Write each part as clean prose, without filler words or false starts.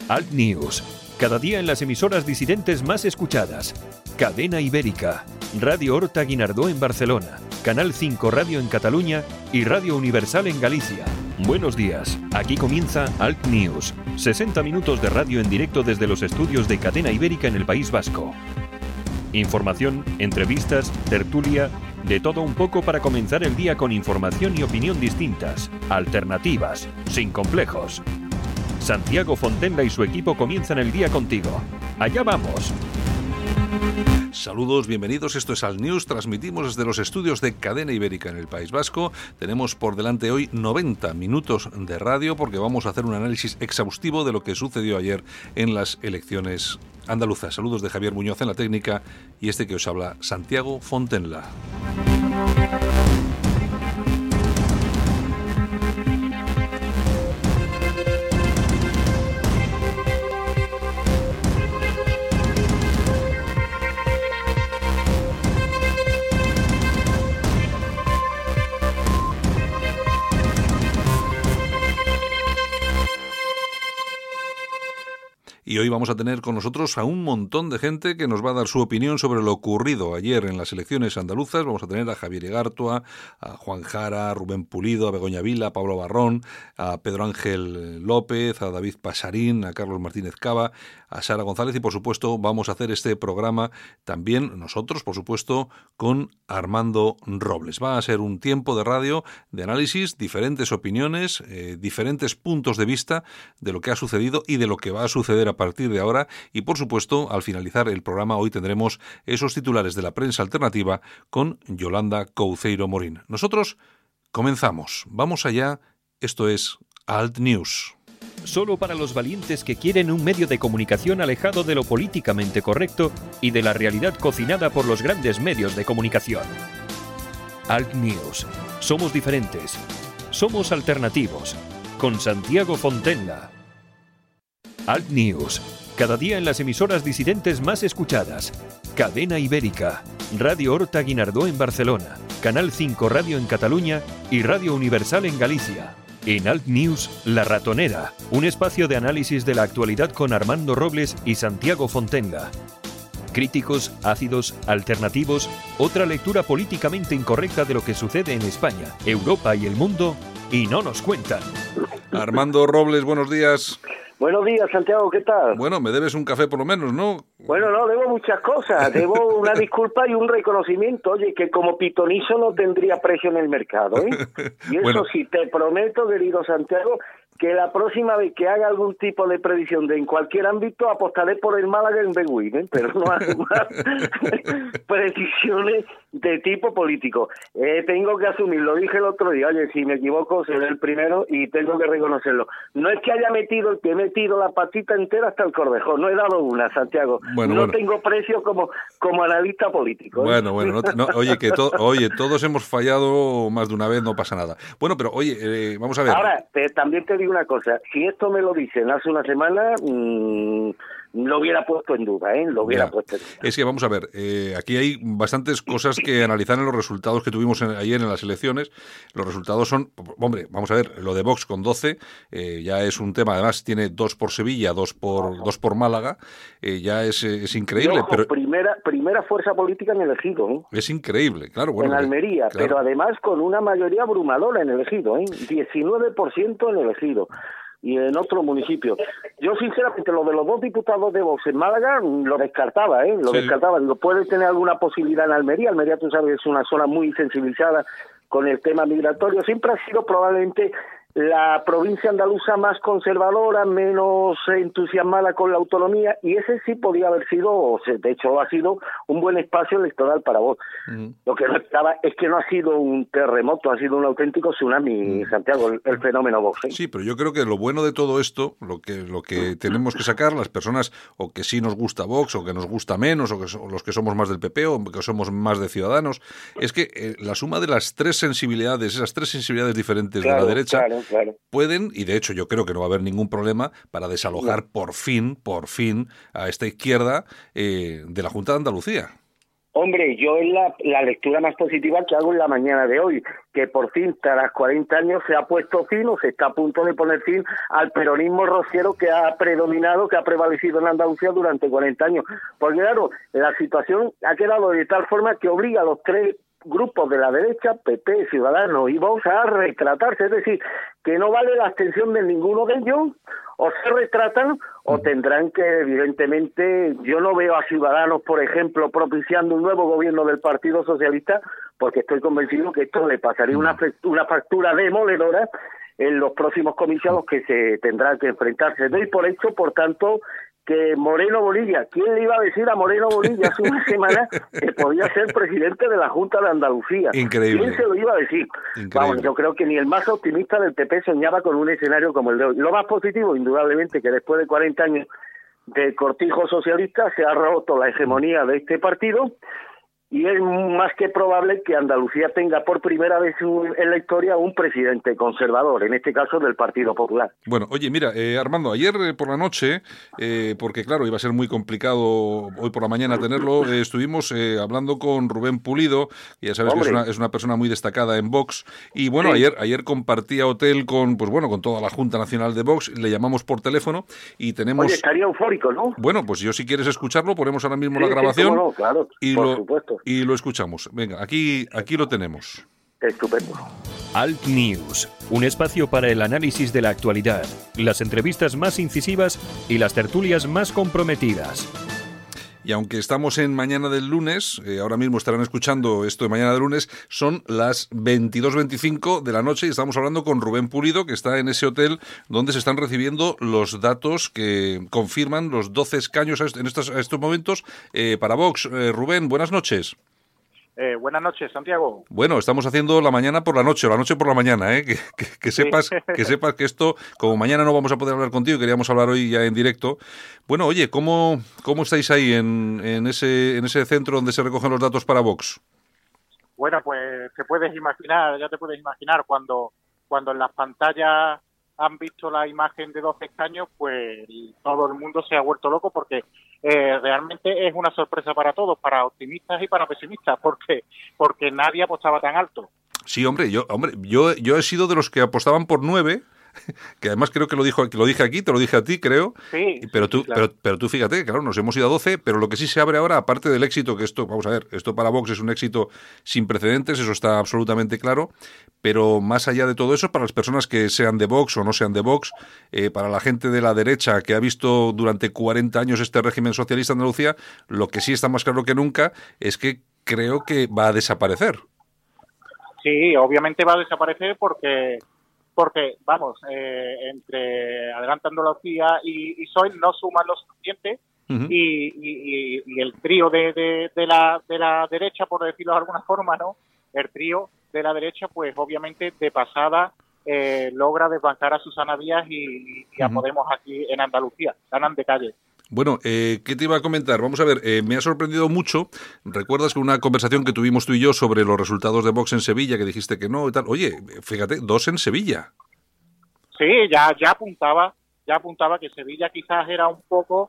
Alt News, cada día en las emisoras disidentes más escuchadas. Cadena Ibérica, Radio Horta Guinardó en Barcelona, Canal 5 Radio en Cataluña y Radio Universal en Galicia. Buenos días, aquí comienza Alt News, 60 minutos de radio en directo desde los estudios de Cadena Ibérica en el País Vasco. Información, entrevistas, tertulia, de todo un poco para comenzar el día con información y opinión distintas, alternativas, sin complejos. Santiago Fontenla y su equipo comienzan el día contigo. ¡Allá vamos! Saludos, bienvenidos, esto es Alt News, transmitimos desde los estudios de Cadena Ibérica en el País Vasco. Tenemos por delante hoy 90 minutos de radio porque vamos a hacer un análisis exhaustivo de lo que sucedió ayer en las elecciones andaluzas. Saludos de Javier Muñoz en la técnica y este que os habla, Santiago Fontenla. Y hoy vamos a tener con nosotros a un montón de gente que nos va a dar su opinión sobre lo ocurrido ayer en las elecciones andaluzas. Vamos a tener a Javier Igartua, a Juan Jara, a Rubén Pulido, a Begoña Vila, a Pablo Barrón, a Pedro Ángel López, a David Pasarín, a Carlos Martínez Cava, a Sara González y, por supuesto, vamos a hacer este programa también nosotros, por supuesto, con Armando Robles. Va a ser un tiempo de radio, de análisis, diferentes opiniones, diferentes puntos de vista de lo que ha sucedido y de lo que va a suceder a partir de ahora. Y, por supuesto, al finalizar el programa, hoy tendremos esos titulares de la prensa alternativa con Yolanda Couceiro Morín. Nosotros comenzamos. Vamos allá. Esto es Alt News. Solo para los valientes que quieren un medio de comunicación alejado de lo políticamente correcto y de la realidad cocinada por los grandes medios de comunicación. Alt News. Somos diferentes. Somos alternativos. Con Santiago Fontenla. Alt News. Cada día en las emisoras disidentes más escuchadas. Cadena Ibérica, Radio Horta Guinardó en Barcelona, Canal 5 Radio en Cataluña y Radio Universal en Galicia. En Alt News, La Ratonera, un espacio de análisis de la actualidad con Armando Robles y Santiago Fontenla. Críticos, ácidos, alternativos, otra lectura políticamente incorrecta de lo que sucede en España, Europa y el mundo, y no nos cuentan. Armando Robles, buenos días. Buenos días, Santiago, ¿qué tal? Bueno, me debes un café por lo menos, ¿no? Bueno, no, debo muchas cosas. Debo una disculpa y un reconocimiento. Oye, que como pitonizo no tendría precio en el mercado, ¿eh? Y eso Bueno. sí, te prometo, querido Santiago, que la próxima vez que haga algún tipo de predicción en cualquier ámbito, apostaré por el Málaga en Beguín, ¿eh? Pero no hago más predicciones de tipo político. Tengo que asumir, lo dije el otro día, oye, si me equivoco, seré el primero y tengo que reconocerlo. No es que haya metido el pie, he metido la patita entera hasta el cordejo, no he dado una, Santiago. Bueno. Tengo precio como analista político, ¿eh? Bueno, oye, todos hemos fallado más de una vez, no pasa nada. Bueno, pero oye, vamos a ver. Ahora, también te digo una cosa, si esto me lo dicen hace una semana, lo hubiera puesto en duda, ¿eh? Lo hubiera puesto en duda. Es que vamos a ver, aquí hay bastantes cosas que analizar en los resultados que tuvimos ayer en las elecciones. Los resultados son, hombre, vamos a ver, lo de Vox con 12 ya es un tema, además tiene 2 por Sevilla, 2 por Málaga, ya es increíble. Ojo, pero primera fuerza política en el Ejido, ¿eh? Es increíble, claro. Bueno, en Almería, claro. Pero además con una mayoría abrumadora en el Ejido, ¿eh? 19% en el Ejido. Y en otro municipio. Yo, sinceramente, lo de los 2 diputados de Vox en Málaga lo descartaba, ¿eh? Lo descartaba. Digo, puede tener alguna posibilidad en Almería. Almería, tú sabes, es una zona muy sensibilizada con el tema migratorio. Siempre ha sido probablemente la provincia andaluza más conservadora, menos entusiasmada con la autonomía, y ese sí podía haber sido, de hecho ha sido, un buen espacio electoral para Vox. Lo que no estaba es que no ha sido un terremoto, ha sido un auténtico tsunami, Santiago, el fenómeno Vox, ¿eh? Sí, pero yo creo que lo bueno de todo esto, lo que tenemos que sacar, las personas, o que sí nos gusta Vox, o que nos gusta menos, o los que somos más del PP, o que somos más de Ciudadanos, es que la suma de las 3 sensibilidades, esas 3 sensibilidades diferentes de la derecha, Claro. pueden, y de hecho yo creo que no va a haber ningún problema para desalojar por fin a esta izquierda de la Junta de Andalucía. Hombre, yo es la lectura más positiva que hago en la mañana de hoy, que por fin, tras 40 años, se ha puesto fin o se está a punto de poner fin al peronismo rociero que ha predominado, que ha prevalecido en Andalucía durante 40 años. Porque claro, la situación ha quedado de tal forma que obliga a los tres grupos de la derecha, PP, Ciudadanos y Vox, a retratarse, es decir, que no vale la abstención de ninguno de ellos, o se retratan o tendrán que, evidentemente, yo no veo a Ciudadanos, por ejemplo, propiciando un nuevo gobierno del Partido Socialista, porque estoy convencido que esto le pasaría una factura demoledora en los próximos comiciados que se tendrán que enfrentarse. Doy por hecho, por tanto, que Moreno Bonilla, ¿quién le iba a decir a Moreno Bonilla hace una semana que podía ser presidente de la Junta de Andalucía? Increíble. ¿Quién se lo iba a decir? Vamos, yo creo que ni el más optimista del PP soñaba con un escenario como el de hoy. Lo más positivo, indudablemente, que después de 40 años de cortijo socialista se ha roto la hegemonía de este partido, y es más que probable que Andalucía tenga por primera vez en la historia un presidente conservador, en este caso del Partido Popular. Bueno, oye, mira, Armando, ayer por la noche, porque claro, iba a ser muy complicado hoy por la mañana tenerlo, estuvimos hablando con Rubén Pulido, que ya sabes que es una persona muy destacada en Vox, y bueno, sí. ayer compartía hotel con toda la Junta Nacional de Vox, le llamamos por teléfono y tenemos... Oye, estaría eufórico, ¿no? Bueno, pues yo si quieres escucharlo, ponemos ahora mismo la grabación. Sí, no, claro, por supuesto. Y lo escuchamos. Venga, aquí lo tenemos. Estupendo. Alt News, un espacio para el análisis de la actualidad, las entrevistas más incisivas y las tertulias más comprometidas. Y aunque estamos en mañana del lunes, ahora mismo estarán escuchando esto de mañana del lunes, son las 22:25 de la noche y estamos hablando con Rubén Pulido, que está en ese hotel donde se están recibiendo los datos que confirman los 12 escaños en estos momentos para Vox. Rubén, buenas noches. Buenas noches, Santiago. Bueno, estamos haciendo la mañana por la noche, o la noche por la mañana, que sepas que esto, como mañana no vamos a poder hablar contigo, queríamos hablar hoy ya en directo. Bueno, oye, ¿cómo estáis ahí en ese centro donde se recogen los datos para Vox? Bueno, pues ya te puedes imaginar cuando en las pantallas han visto la imagen de 12 escaños, pues todo el mundo se ha vuelto loco porque realmente es una sorpresa para todos, para optimistas y para pesimistas, porque nadie apostaba tan alto. Sí, hombre, yo he sido de los que apostaban por 9, que además creo que lo dije aquí, te lo dije a ti, creo. Sí. Pero tú, sí, claro. pero tú fíjate, claro, nos hemos ido a 12, pero lo que sí se abre ahora, aparte del éxito, que esto, vamos a ver, esto para Vox es un éxito sin precedentes, eso está absolutamente claro, pero más allá de todo eso, para las personas que sean de Vox o no sean de Vox, para la gente de la derecha que ha visto durante 40 años este régimen socialista en Andalucía, lo que sí está más claro que nunca es que creo que va a desaparecer. Sí, obviamente va a desaparecer porque vamos, entre Adelante Andalucía y PSOE no suman lo suficiente. Uh-huh. y el trío de la derecha, por decirlo de alguna forma, ¿no? El trío de la derecha, pues obviamente de pasada logra desbancar a Susana Díaz y a Podemos aquí en Andalucía. Ganan de calle. Bueno, ¿qué te iba a comentar? Vamos a ver, me ha sorprendido mucho. ¿Recuerdas que una conversación que tuvimos tú y yo sobre los resultados de Vox en Sevilla, que dijiste que no y tal? Oye, fíjate, 2 en Sevilla. Sí, ya apuntaba que Sevilla quizás era un poco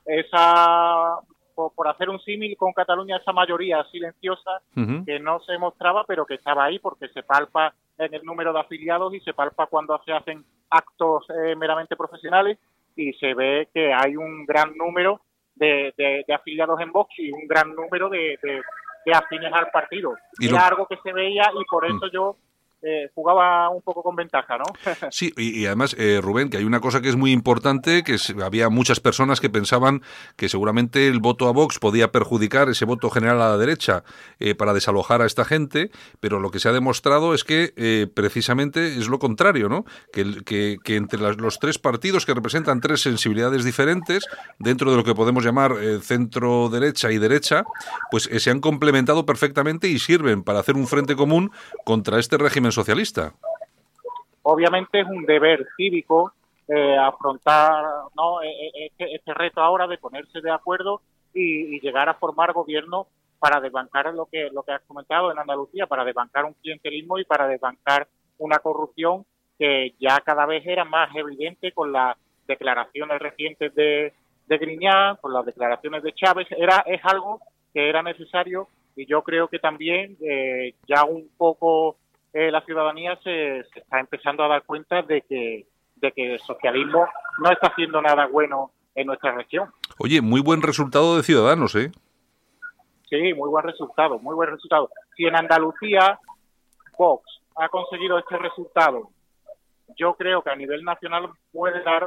esa, por hacer un símil con Cataluña, esa mayoría silenciosa que no se mostraba, pero que estaba ahí porque se palpa en el número de afiliados y se palpa cuando se hacen actos meramente profesionales. Y se ve que hay un gran número de afiliados en Vox y un gran número de afines al partido. Era algo que se veía y por eso yo jugaba un poco con ventaja, ¿no? Sí, y además, Rubén, que hay una cosa que es muy importante, que había muchas personas que pensaban que seguramente el voto a Vox podía perjudicar ese voto general a la derecha para desalojar a esta gente, pero lo que se ha demostrado es que precisamente es lo contrario, ¿no? Que entre los 3 partidos que representan 3 sensibilidades diferentes, dentro de lo que podemos llamar centro-derecha y derecha, pues se han complementado perfectamente y sirven para hacer un frente común contra este régimen socialista. Obviamente es un deber cívico afrontar, ¿no?, este reto ahora de ponerse de acuerdo y llegar a formar gobierno para desbancar lo que has comentado en Andalucía, para desbancar un clientelismo y para desbancar una corrupción que ya cada vez era más evidente con las declaraciones recientes de Griñán, con las declaraciones de Chávez. Es algo era necesario, y yo creo que también ya un poco la ciudadanía se está empezando a dar cuenta de que el socialismo no está haciendo nada bueno en nuestra región. Oye, muy buen resultado de Ciudadanos, ¿eh? Sí, muy buen resultado, muy buen resultado. Si en Andalucía Vox ha conseguido este resultado, yo creo que a nivel nacional puede dar,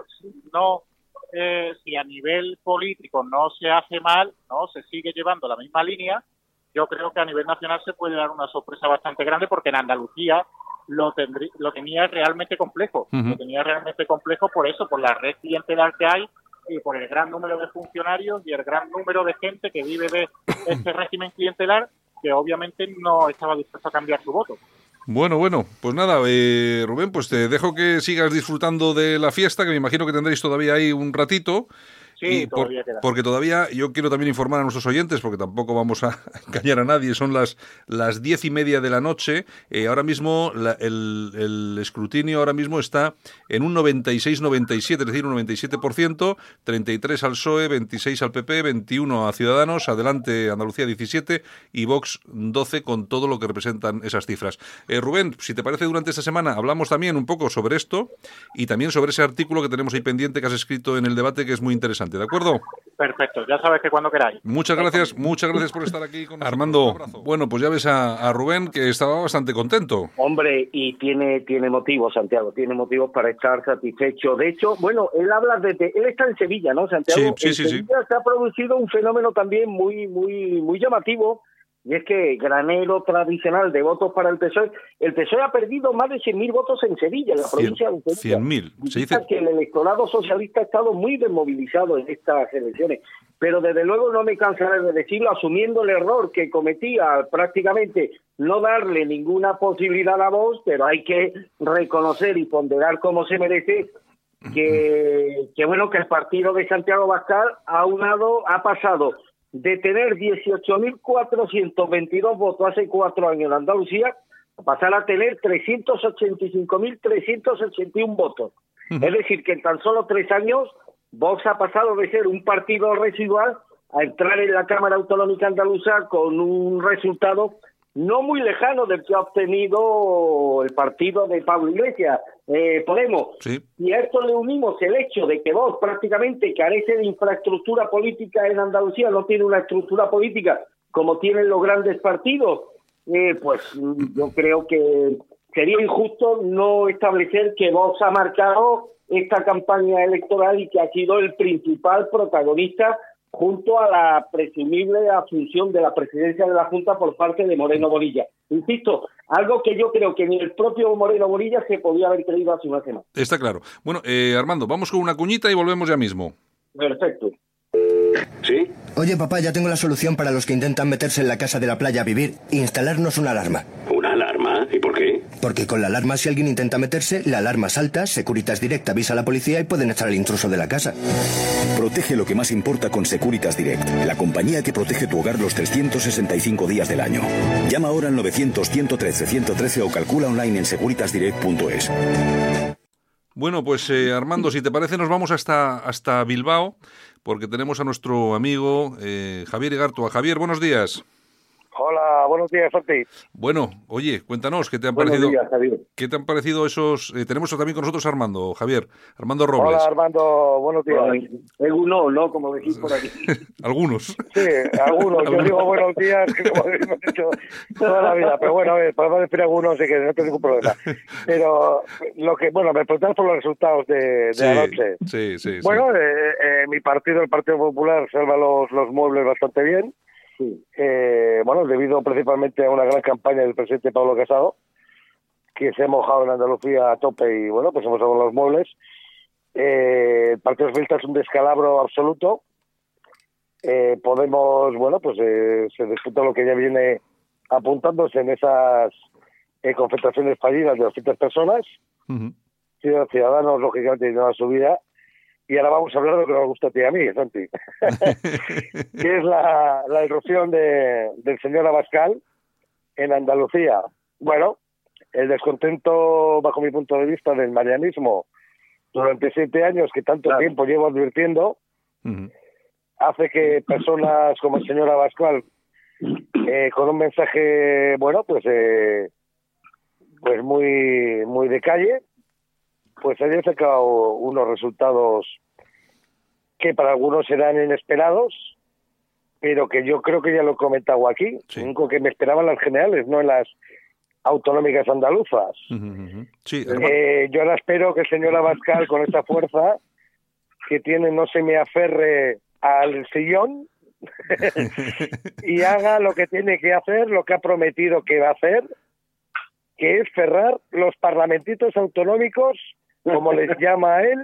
si a nivel político no se hace mal, no se sigue llevando la misma línea, yo creo que a nivel nacional se puede dar una sorpresa bastante grande, porque en Andalucía lo tenía realmente complejo. Uh-huh. Lo tenía realmente complejo por eso, por la red clientelar que hay y por el gran número de funcionarios y el gran número de gente que vive de este régimen clientelar, que obviamente no estaba dispuesto a cambiar su voto. Bueno, pues nada, Rubén, pues te dejo que sigas disfrutando de la fiesta, que me imagino que tendréis todavía ahí un ratito. Sí, todavía queda. Porque todavía, yo quiero también informar a nuestros oyentes, porque tampoco vamos a engañar a nadie, son las 10:30 de la noche. Ahora mismo el escrutinio ahora mismo está en un 96-97, es decir, un 97%, 33 al PSOE, 26 al PP, 21 a Ciudadanos, adelante Andalucía 17 y Vox 12, con todo lo que representan esas cifras. Rubén, si te parece, durante esta semana hablamos también un poco sobre esto y también sobre ese artículo que tenemos ahí pendiente que has escrito en El Debate, que es muy interesante. ¿De acuerdo? Perfecto, ya sabes que cuando queráis. Muchas gracias por estar aquí con nosotros. Armando, bueno, pues ya ves a Rubén, que estaba bastante contento. Hombre, y tiene motivos, Santiago, tiene motivos para estar satisfecho. De hecho, bueno, él está en Sevilla, ¿no, Santiago? Sí. Sevilla se ha producido un fenómeno también muy llamativo, y es que granero tradicional de votos para el PSOE ha perdido más de 100.000 votos en Sevilla, en la provincia de Sevilla. 100.000. Se dice que el electorado socialista ha estado muy desmovilizado en estas elecciones, pero desde luego no me cansaré de decirlo, asumiendo el error que cometía prácticamente no darle ninguna posibilidad a Vox, pero hay que reconocer y ponderar como se merece que el partido de Santiago Abascal ha pasado de tener 18.422 votos hace 4 años en Andalucía a pasar a tener 385.381 votos. Uh-huh. Es decir, que en tan solo 3 años Vox ha pasado de ser un partido residual a entrar en la Cámara Autonómica Andaluza con un resultado no muy lejano del que ha obtenido el partido de Pablo Iglesias, Podemos. Sí. Y a esto le unimos el hecho de que Vox prácticamente carece de infraestructura política en Andalucía, no tiene una estructura política como tienen los grandes partidos, pues yo creo que sería injusto no establecer que Vox ha marcado esta campaña electoral y que ha sido el principal protagonista junto a la presumible asunción de la presidencia de la Junta por parte de Moreno Bonilla. Insisto, algo que yo creo que ni el propio Moreno Bonilla se podía haber creído hace una semana. Está claro. Bueno, Armando, vamos con una cuñita y volvemos ya mismo. Perfecto. ¿Sí? Oye, papá, ya tengo la solución para los que intentan meterse en la casa de la playa a vivir. Instalarnos una alarma. ¿Una alarma? ¿Y por qué? Porque con la alarma, si alguien intenta meterse, la alarma salta, Securitas Direct avisa a la policía y pueden echar al intruso de la casa. Protege lo que más importa con Securitas Direct, la compañía que protege tu hogar los 365 días del año. Llama ahora al 900-113-113 o calcula online en securitasdirect.es. Bueno, pues Armando, si te parece, nos vamos hasta Bilbao, porque tenemos a nuestro amigo Javier Igartua. Javier, buenos días. Hola, buenos días, Santi. Bueno, oye, cuéntanos, ¿qué te han Buenos parecido? días, Javier. ¿Qué te han parecido esos? Tenemos también con nosotros a Armando, Javier, Armando Robles. Hola, Armando, buenos días. Uno, ¿no? Como decís por aquí. Algunos. Sí, algunos. Yo digo buenos días, que como hemos dicho toda la vida. Pero bueno, a ver, podemos decir algunos y que no tengo ningún problema. Pero me preguntas por los resultados de anoche. Sí. Bueno, mi partido, el Partido Popular, salva los muebles bastante bien. Sí. Debido principalmente a una gran campaña del presidente Pablo Casado, que se ha mojado en Andalucía a tope y pues hemos salvado los muebles. El Partido Socialista es un descalabro absoluto. Podemos, se disputa lo que ya viene apuntándose en esas concentraciones fallidas de 200 personas. Uh-huh. Ciudadanos, lógicamente, tienen una subida. Y ahora vamos a hablar de lo que nos gusta a ti y a mí, Santi, que es la irrupción del señor Abascal en Andalucía. Bueno, el descontento, bajo mi punto de vista, del marianismo durante 7 años, que tanto tiempo llevo advirtiendo, uh-huh, hace que personas como el señor Abascal, con un mensaje, bueno, pues muy de calle, pues haya sacado unos resultados que para algunos serán inesperados, pero que yo creo que ya lo he comentado aquí. Sí. Lo único que me esperaban las generales, no en las autonómicas andaluzas. Sí, yo ahora espero que el señor Abascal, con esa fuerza que tiene, no se me aferre al sillón y haga lo que tiene que hacer, lo que ha prometido que va a hacer, que es cerrar los parlamentitos autonómicos, como les llama a él,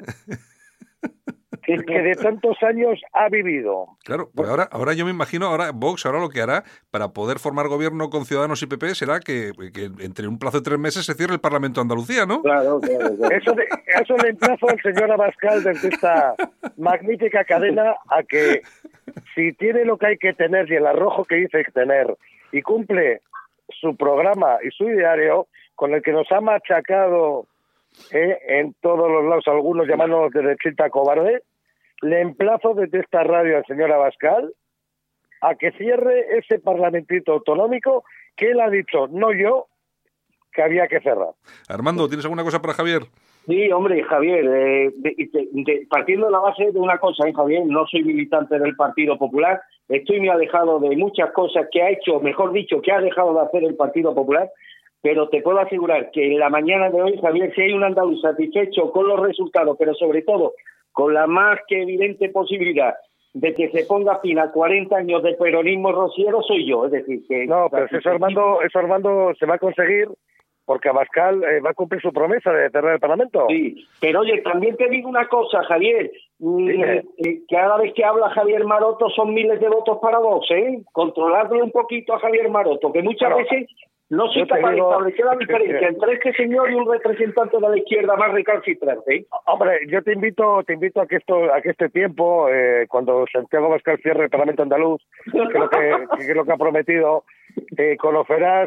que de tantos años ha vivido. Claro, pues ahora yo me imagino, Vox ahora lo que hará para poder formar gobierno con Ciudadanos y PP será que entre un plazo de 3 meses se cierre el Parlamento de Andalucía, ¿no? Claro. Eso le emplazo al señor Abascal desde esta magnífica cadena a que si tiene lo que hay que tener y el arrojo que dice tener y cumple su programa y su ideario con el que nos ha machacado en todos los lados, algunos llamándonos derechita cobarde, le emplazo desde esta radio al señor Abascal a que cierre ese parlamentito autonómico que él ha dicho, no yo, que había que cerrar. Armando, ¿tienes alguna cosa para Javier? Sí, hombre, Javier, partiendo de la base de una cosa, Javier, no soy militante del Partido Popular, estoy muy alejado de muchas cosas que ha hecho, mejor dicho, que ha dejado de hacer el Partido Popular, pero te puedo asegurar que en la mañana de hoy, Javier, si hay un andaluz satisfecho con los resultados, pero sobre todo con la más que evidente posibilidad de que se ponga fin a 40 años de peronismo rociero, soy yo. Es decir, que... No, pero eso Armando se va a conseguir porque Abascal va a cumplir su promesa de cerrar el Parlamento. Sí, pero oye, también te digo una cosa, Javier, que cada vez que habla Javier Maroto son miles de votos para Vox, controlarle un poquito a Javier Maroto, que muchas veces no soy capaz de establecer la diferencia entre este señor y un representante de la izquierda más recalcitrante. Hombre, yo te invito a que este tiempo, cuando Santiago Abascal cierre el Parlamento andaluz, que es lo que ha prometido, conocerás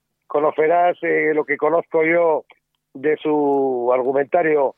lo que conozco yo de su argumentario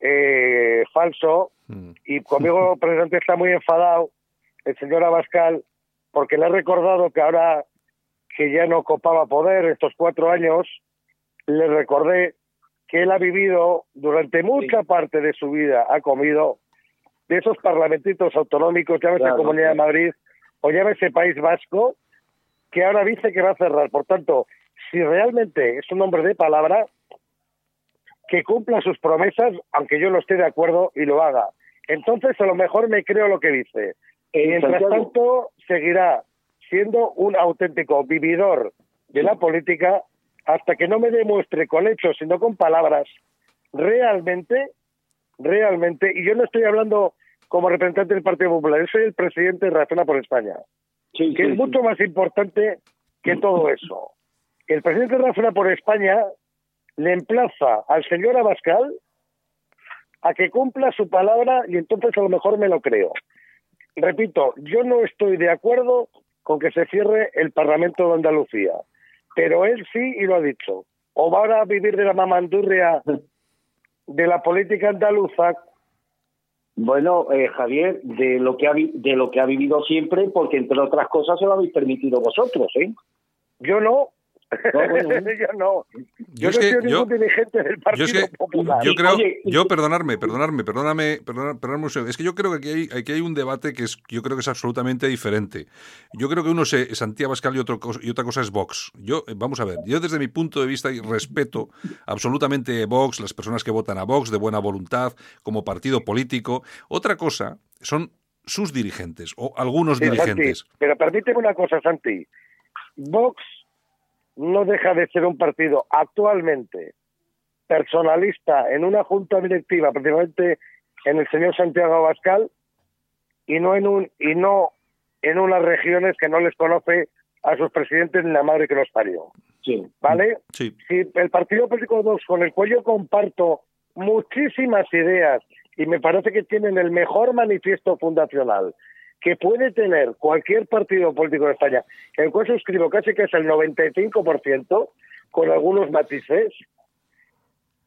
falso, y conmigo presidente está muy enfadado el señor Abascal porque le he recordado que ahora que ya no copaba poder estos 4 años, le recordé que él ha vivido durante mucha parte de su vida, ha comido de esos parlamentitos autonómicos, llámese Comunidad de Madrid o llámese País Vasco, que ahora dice que va a cerrar. Por tanto, si realmente es un hombre de palabra, que cumpla sus promesas, aunque yo no esté de acuerdo y lo haga. Entonces, a lo mejor me creo lo que dice. Mientras tanto, seguirá siendo un auténtico vividor de la política hasta que no me demuestre con hechos, sino con palabras, realmente, y yo no estoy hablando como representante del Partido Popular, yo soy el presidente de Razona por España, que es mucho más importante que todo eso. El presidente de Razona por España le emplaza al señor Abascal a que cumpla su palabra y entonces a lo mejor me lo creo. Repito, yo no estoy de acuerdo con que se cierre el Parlamento de Andalucía, pero él sí y lo ha dicho. O va a vivir de la mamandurria de la política andaluza. Bueno, Javier, de lo que ha vivido siempre, porque entre otras cosas se lo habéis permitido vosotros, Yo no. Yo no. Yo no soy ningún dirigente del Partido Popular. Yo creo, perdonadme un segundo. Es que yo creo que aquí hay un debate que yo creo que es absolutamente diferente. Yo creo que uno es Santiago Abascal y otra cosa es Vox. Vamos a ver, yo desde mi punto de vista respeto absolutamente Vox, las personas que votan a Vox de buena voluntad, como partido político. Otra cosa son sus dirigentes o algunos dirigentes. Santi, pero permíteme una cosa, Santi. Vox no deja de ser un partido actualmente personalista en una junta directiva, precisamente en el señor Santiago Abascal, y no en unas regiones que no les conoce a sus presidentes ni la madre que los parió. Sí. ¿Vale? Sí. Si el partido político Vox, con el cual yo comparto muchísimas ideas y me parece que tienen el mejor manifiesto fundacional que puede tener cualquier partido político de España, el cual suscribo casi que es el 95%, con algunos matices,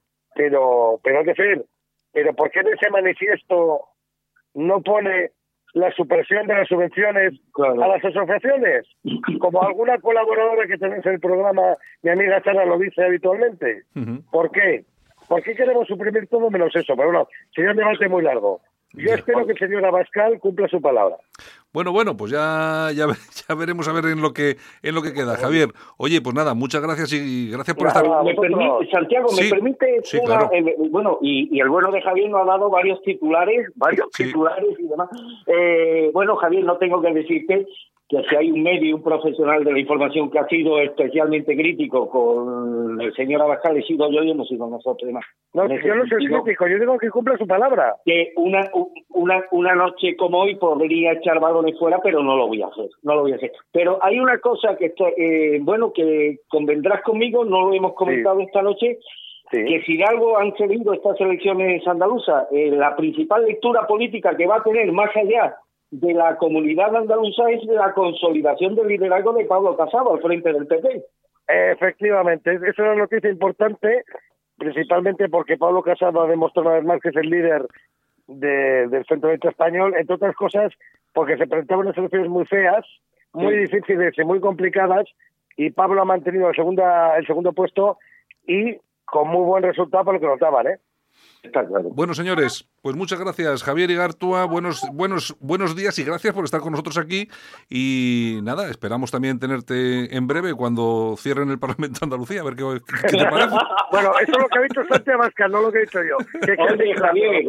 pero es decir, pero ¿por qué en ese manifiesto no pone la supresión de las subvenciones a las asociaciones, como alguna colaboradora que tenéis en el programa, mi amiga Sara lo dice habitualmente. ¿Por qué? ¿Por qué queremos suprimir todo menos eso? Pero bueno, sería un debate muy largo. Yo espero que el señor Abascal cumpla su palabra. Bueno, pues ya veremos a ver en lo que queda, Javier. Oye, pues nada, muchas gracias y gracias por estar. Santiago, ¿me permite? Claro. Bueno, y el bueno de Javier nos ha dado varios titulares y demás. Bueno, Javier, no tengo que decirte que si hay un medio y un profesional de la información que ha sido especialmente crítico con el señor Abascal, he sido yo y hemos sido nosotros demás. No, yo no soy crítico, yo digo que cumpla su palabra. Que una noche como hoy podría echar balones fuera, pero no lo voy a hacer. Pero hay una cosa que que convendrás conmigo, no lo hemos comentado esta noche, que si de algo han servido estas elecciones andaluzas, la principal lectura política que va a tener más allá de la comunidad andaluza es la consolidación del liderazgo de Pablo Casado al frente del PP. Efectivamente, es una noticia importante, principalmente porque Pablo Casado ha demostrado una vez más que es el líder del centro derecha español, entre otras cosas porque se presentaban unas elecciones muy feas, muy difíciles y muy complicadas, y Pablo ha mantenido el segundo puesto y con muy buen resultado por lo que nos daban, Está claro. Bueno, señores, pues muchas gracias, Javier Igartua, buenos días y gracias por estar con nosotros aquí. Y nada, esperamos también tenerte en breve cuando cierren el Parlamento de Andalucía, a ver qué te parece. Bueno, eso es lo que ha dicho Santi Abascal, no lo que he dicho yo. Oye, Javier,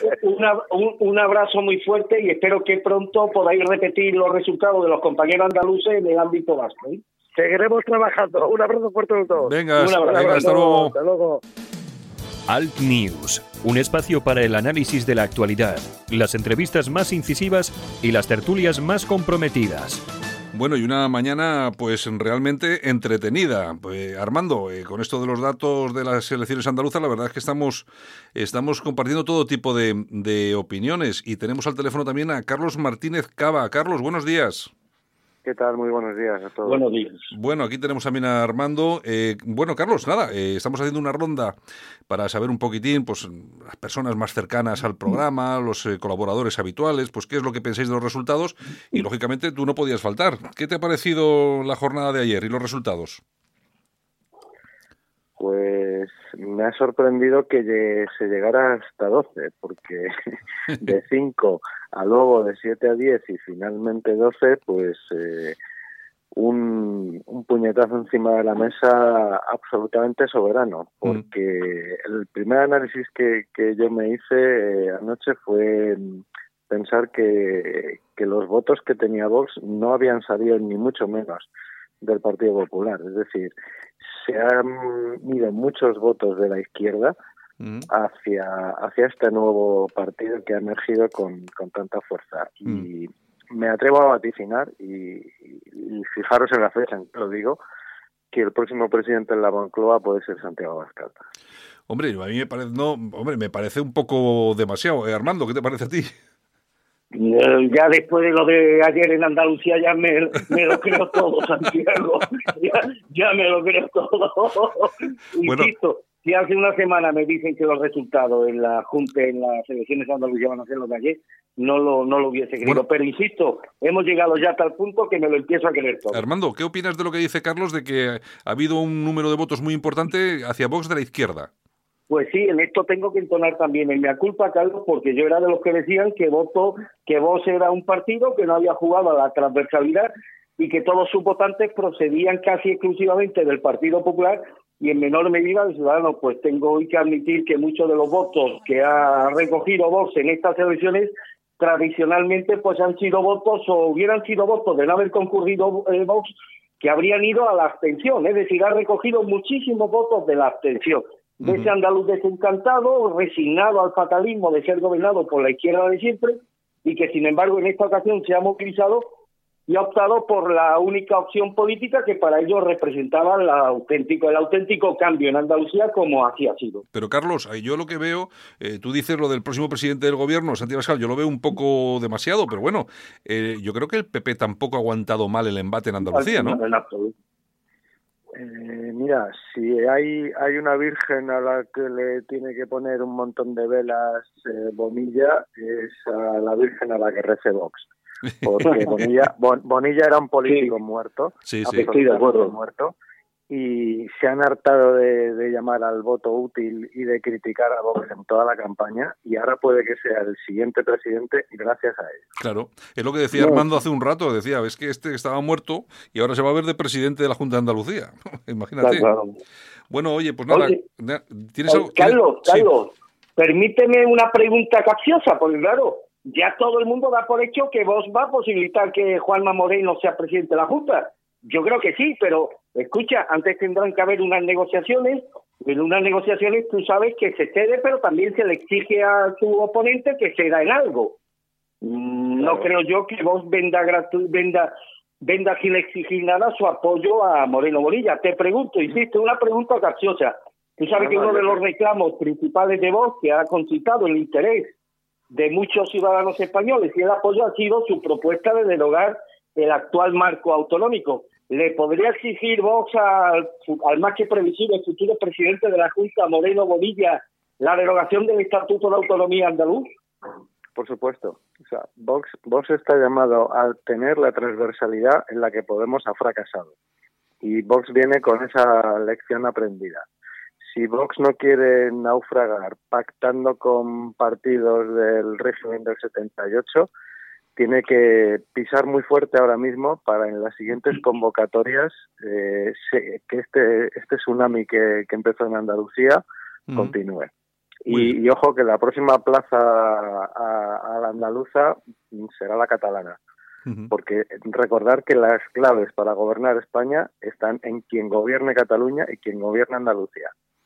un abrazo muy fuerte y espero que pronto podáis repetir los resultados de los compañeros andaluces en el ámbito vasco. Seguiremos trabajando. Un abrazo fuerte a los dos. Venga, hasta luego. Hasta luego. Alt News, un espacio para el análisis de la actualidad, las entrevistas más incisivas y las tertulias más comprometidas. Bueno, y una mañana pues realmente entretenida. Armando, con esto de los datos de las elecciones andaluzas, la verdad es que estamos compartiendo todo tipo de opiniones y tenemos al teléfono también a Carlos Martínez Cava. Carlos, buenos días. ¿Qué tal? Muy buenos días a todos. Buenos días. Bueno, aquí tenemos también a Armando. Bueno, Carlos, nada, estamos haciendo una ronda para saber un poquitín, pues, las personas más cercanas al programa, los colaboradores habituales, pues, qué es lo que pensáis de los resultados. Y, lógicamente, tú no podías faltar. ¿Qué te ha parecido la jornada de ayer y los resultados? Pues me ha sorprendido que se llegara hasta 12, porque de 5 a luego de 7 a 10 y finalmente 12, pues un puñetazo encima de la mesa absolutamente soberano, porque el primer análisis que yo me hice anoche fue pensar que los votos que tenía Vox no habían salido ni mucho menos del Partido Popular, es decir, se han ido muchos votos de la izquierda hacia este nuevo partido que ha emergido con tanta fuerza. Y me atrevo a vaticinar, y fijaros en la fecha en que lo digo, que el próximo presidente de la Moncloa puede ser Santiago Abascal. Hombre, a mí me parece un poco demasiado. Armando, ¿qué te parece a ti? Ya después de lo de ayer en Andalucía ya me lo creo todo, Santiago. Ya me lo creo todo. Insisto, si hace una semana me dicen que los resultados en la Junta, en las elecciones de Andalucía van a ser los de ayer, no lo hubiese creído. Bueno, pero insisto, hemos llegado ya a tal punto que me lo empiezo a creer todo. Armando, ¿qué opinas de lo que dice Carlos de que ha habido un número de votos muy importante hacia Vox de la izquierda? Pues sí, en esto tengo que entonar también el mea culpa, Carlos, porque yo era de los que decían que Vox era un partido que no había jugado a la transversalidad y que todos sus votantes procedían casi exclusivamente del Partido Popular y en menor medida de Ciudadanos. Pues tengo hoy que admitir que muchos de los votos que ha recogido Vox en estas elecciones tradicionalmente pues han sido votos o hubieran sido votos de no haber concurrido Vox que habrían ido a la abstención, es decir, ha recogido muchísimos votos de la abstención. De ese andaluz desencantado, resignado al fatalismo de ser gobernado por la izquierda de siempre, y que sin embargo en esta ocasión se ha movilizado y ha optado por la única opción política que para ellos representaba el auténtico cambio en Andalucía, como así ha sido. Pero Carlos, yo lo que veo, tú dices lo del próximo presidente del gobierno, Santiago Abascal, yo lo veo un poco demasiado, pero bueno, yo creo que el PP tampoco ha aguantado mal el embate en Andalucía, ¿no? En absoluto. Mira, si hay una virgen a la que le tiene que poner un montón de velas Bonilla, es a la virgen a la que rece Vox. Porque Bonilla era un político muerto, estoy de acuerdo. Muerto, y se han hartado de llamar al voto útil y de criticar a Vox en toda la campaña, y ahora puede que sea el siguiente presidente gracias a él. Claro, es lo que decía Armando hace un rato, decía, ves que este estaba muerto y ahora se va a ver de presidente de la Junta de Andalucía. Imagínate. Claro. Bueno, oye, pues nada. Oye, ¿tienes algo? Carlos, Sí. permíteme una pregunta capciosa, porque claro, ya todo el mundo da por hecho que vos va a posibilitar que Juanma Moreno sea presidente de la Junta. Yo creo que sí, pero escucha, antes tendrán que haber unas negociaciones. En unas negociaciones tú sabes que se cede, pero también se le exige a tu oponente que ceda en algo. No creo yo que vos venda sin exigir nada su apoyo a Moreno Bonilla. Te pregunto, insisto, una pregunta capciosa. Tú sabes que uno de los reclamos principales de Vox, que ha concitado el interés de muchos ciudadanos españoles y el apoyo, ha sido su propuesta de derogar el actual marco autonómico. ¿Le podría exigir Vox al más que previsible futuro presidente de la Junta, Moreno Bonilla, la derogación del Estatuto de Autonomía andaluz? Por supuesto. O sea, Vox está llamado a tener la transversalidad en la que Podemos ha fracasado. Y Vox viene con esa lección aprendida. Si Vox no quiere naufragar pactando con partidos del régimen del 78, tiene que pisar muy fuerte ahora mismo para en las siguientes convocatorias que este tsunami que empezó en Andalucía continúe. Y ojo que la próxima plaza a la andaluza será la catalana. Porque recordar que las claves para gobernar España están en quien gobierne Cataluña y quien gobierna Andalucía.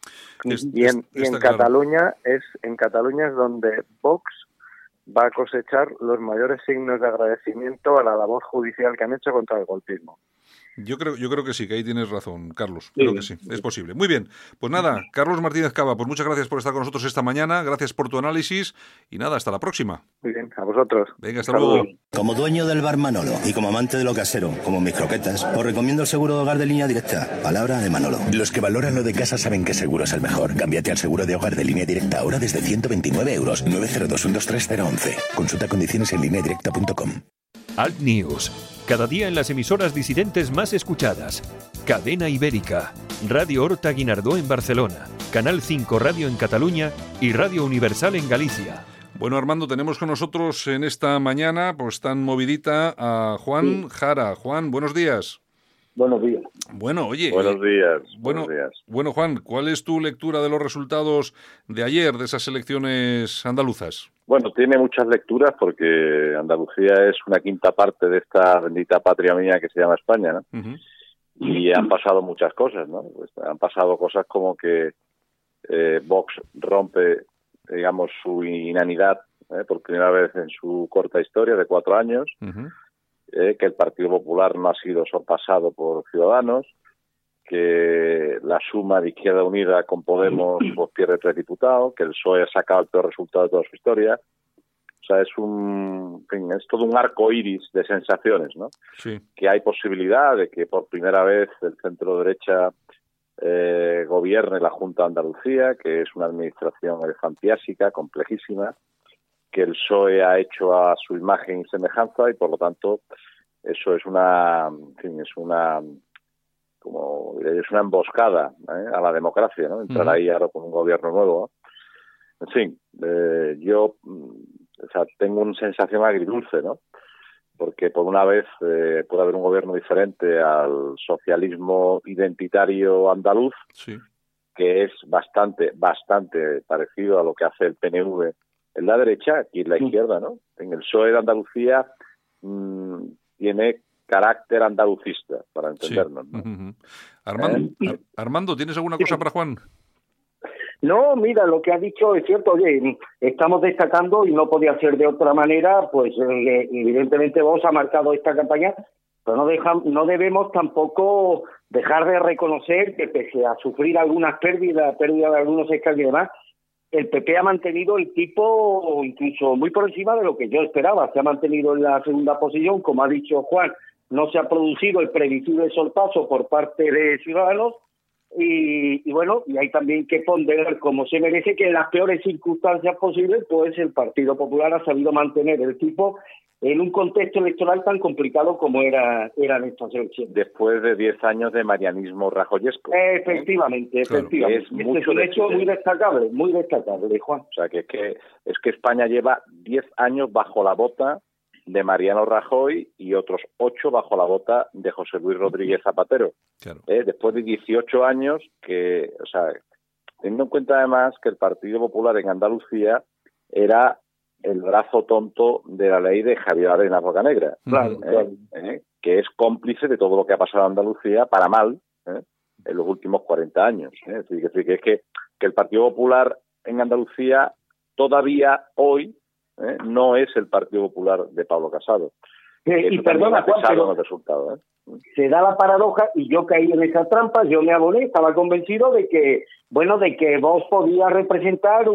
En Cataluña es donde Vox va a cosechar los mayores signos de agradecimiento a la labor judicial que han hecho contra el golpismo. Yo creo que sí, que ahí tienes razón, Carlos. Creo que sí, es posible. Muy bien, pues nada, Carlos Martínez Cava, pues muchas gracias por estar con nosotros esta mañana, gracias por tu análisis y nada, hasta la próxima. Muy bien, a vosotros. Venga, hasta luego. Como dueño del bar Manolo y como amante de lo casero, como mis croquetas, os recomiendo el seguro de hogar de Línea Directa. Palabra de Manolo. Los que valoran lo de casa saben que seguro es el mejor. Cámbiate al seguro de hogar de Línea Directa ahora desde 129 euros. 902-123-011. Consulta condiciones en lineadirecta.com. Alt News. Cada día en las emisoras disidentes más escuchadas. Cadena Ibérica, Radio Horta Guinardó en Barcelona, Canal 5 Radio en Cataluña y Radio Universal en Galicia. Bueno, Armando, tenemos con nosotros en esta mañana, pues tan movidita, a Juan Jara. Juan, buenos días. Buenos días. Bueno, oye. Buenos días. Bueno, Juan, ¿cuál es tu lectura de los resultados de ayer, de esas elecciones andaluzas? Bueno, tiene muchas lecturas porque Andalucía es una quinta parte de esta bendita patria mía que se llama España, ¿no? Y han pasado muchas cosas, ¿no? Pues han pasado cosas como que Vox rompe, digamos, su inanidad por primera vez en su corta historia de 4 años, que el Partido Popular no ha sido sorpasado por Ciudadanos, que la suma de Izquierda Unida con Podemos pues pierde 3 diputados, que el PSOE ha sacado el peor resultado de toda su historia. O sea, es todo un arco iris de sensaciones, ¿no? Sí. Que hay posibilidad de que por primera vez el centro derecha gobierne la Junta de Andalucía, que es una administración elefantiásica, complejísima, que el PSOE ha hecho a su imagen y semejanza y por lo tanto eso es una emboscada a la democracia, ¿no? Entrar ahí ahora con un gobierno nuevo, ¿no? En fin, yo tengo una sensación agridulce, ¿no? Porque por una vez puede haber un gobierno diferente al socialismo identitario andaluz, sí, que es bastante parecido a lo que hace el PNV en la derecha y en la izquierda, ¿no? En el PSOE de Andalucía tiene carácter andalucista, para entendernos, ¿no? Armando, ¿tienes alguna cosa para Juan? No, mira, lo que ha dicho es cierto. Oye, estamos destacando, y no podía ser de otra manera, pues evidentemente Vox ha marcado esta campaña, pero no debemos tampoco dejar de reconocer que pese a sufrir algunas pérdida de algunos escaños y demás, el PP ha mantenido el tipo incluso muy por encima de lo que yo esperaba. Se ha mantenido en la segunda posición, como ha dicho Juan, no se ha producido el previsible sorpaso por parte de Ciudadanos, y bueno, y hay también que ponderar, como se merece, que en las peores circunstancias posibles, pues el Partido Popular ha sabido mantener el tipo en un contexto electoral tan complicado como eran estas elecciones. Después de 10 años de marianismo rajoyesco. Efectivamente. Es un hecho muy destacable, Juan. O sea, que es que España lleva 10 años bajo la bota de Mariano Rajoy y otros 8 bajo la bota de José Luis Rodríguez Zapatero. Claro. Después de 18 años que, o sea, teniendo en cuenta además que el Partido Popular en Andalucía era el brazo tonto de la ley de Javier Arenas Bocanegra, claro. Que es cómplice de todo lo que ha pasado en Andalucía para mal en los últimos 40 años. Es decir, que el Partido Popular en Andalucía todavía hoy no es el Partido Popular de Pablo Casado. Y perdona, Juan, pero el resultado, se da la paradoja, y yo caí en esa trampa, yo me aboné, estaba convencido de que Vox podía representar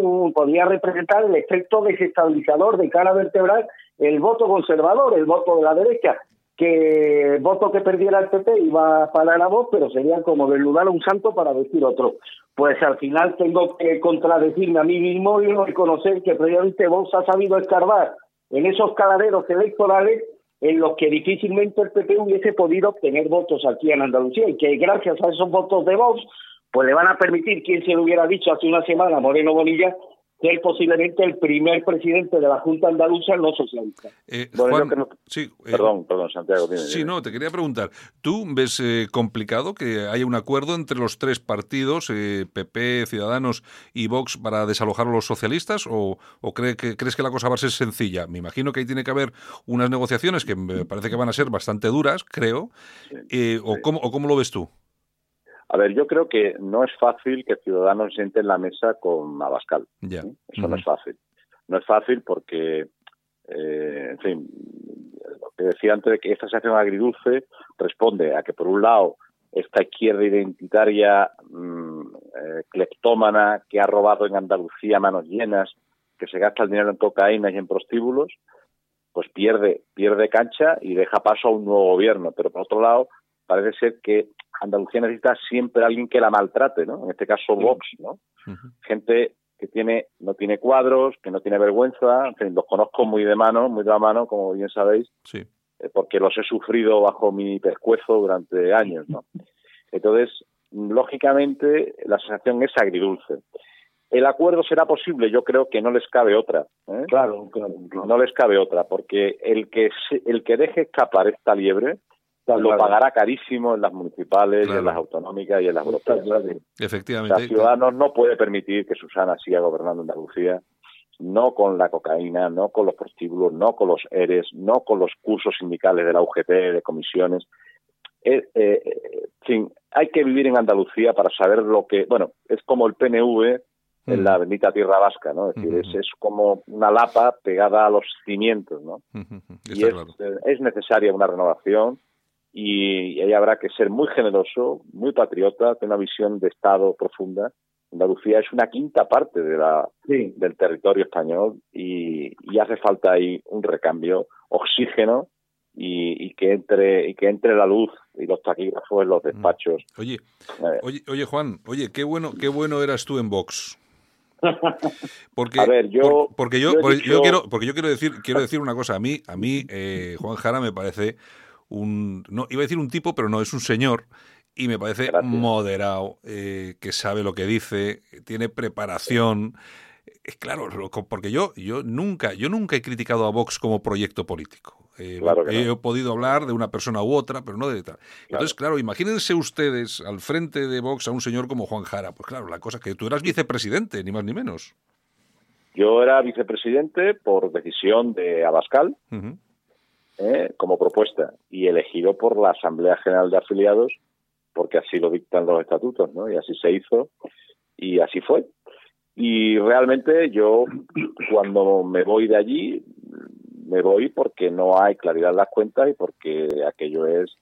el efecto desestabilizador de cara vertebral, el voto conservador, el voto de la derecha, que el voto que perdiera el PP iba a parar a Vox, pero sería como desnudar a un santo para decir otro. Pues al final tengo que contradecirme a mí mismo y reconocer que previamente Vox ha sabido escarbar en esos caladeros electorales en los que difícilmente el PP hubiese podido obtener votos aquí en Andalucía, y que gracias a esos votos de Vox pues le van a permitir, quien se lo hubiera dicho hace una semana a Moreno Bonilla, ser posiblemente el primer presidente de la Junta Andaluza no socialista. Juan, perdón, Santiago. Dime. Sí, no, te quería preguntar, ¿tú ves complicado que haya un acuerdo entre los tres partidos, PP, Ciudadanos y Vox, para desalojar a los socialistas, o crees que la cosa va a ser sencilla? Me imagino que ahí tiene que haber unas negociaciones que me parece que van a ser bastante duras, creo, ¿cómo lo ves tú? A ver, yo creo que no es fácil que Ciudadanos se siente en la mesa con Abascal. Ya. Eso no es fácil. No es fácil porque, en fin, lo que decía antes de que esta sensación agridulce responde a que, por un lado, esta izquierda identitaria cleptómana que ha robado en Andalucía a manos llenas, que se gasta el dinero en cocaína y en prostíbulos, pues pierde cancha y deja paso a un nuevo gobierno. Pero, por otro lado, parece ser que Andalucía necesita siempre a alguien que la maltrate, ¿no? En este caso Vox, ¿no? Gente que no tiene cuadros, que no tiene vergüenza, en fin, los conozco muy de la mano, como bien sabéis, sí. Porque los he sufrido bajo mi pescuezo durante años, ¿no? Entonces, lógicamente, la sensación es agridulce. ¿El acuerdo será posible? Yo creo que no les cabe otra. Claro. No les cabe otra, porque el que deje escapar esta liebre lo pagará carísimo en las municipales, en las autonómicas y en las europeas. Efectivamente. O sea, Ciudadanos no puede permitir que Susana siga gobernando Andalucía, no con la cocaína, no con los prostíbulos, no con los ERES, no con los cursos sindicales de la UGT, de comisiones. En fin, hay que vivir en Andalucía para saber lo que... Bueno, es como el PNV en la bendita tierra vasca, ¿no? Es decir, es como una lapa pegada a los cimientos, ¿no? Y es necesaria una renovación. Y ahí habrá que ser muy generoso, muy patriota, tener una visión de Estado profunda. Andalucía es una quinta parte del territorio español y hace falta ahí un recambio, oxígeno y que entre la luz y los taquígrafos en los despachos. Oye Juan, qué bueno eras tú en Vox. Porque, a ver, yo quiero decir una cosa. A mí Juan Jara me parece no iba a decir un tipo, pero no, es un señor, y me parece moderado, que sabe lo que dice, tiene preparación. Claro, porque yo nunca he criticado a Vox como proyecto político. He podido hablar de una persona u otra, pero no de tal. Entonces, claro, imagínense ustedes al frente de Vox a un señor como Juan Jara. Pues claro, la cosa es que tú eras vicepresidente, ni más ni menos. Yo era vicepresidente por decisión de Abascal, como propuesta, y elegido por la Asamblea General de Afiliados, porque así lo dictan los estatutos, ¿no? Y así se hizo, y así fue. Y realmente yo, cuando me voy de allí, me voy porque no hay claridad en las cuentas y porque aquello es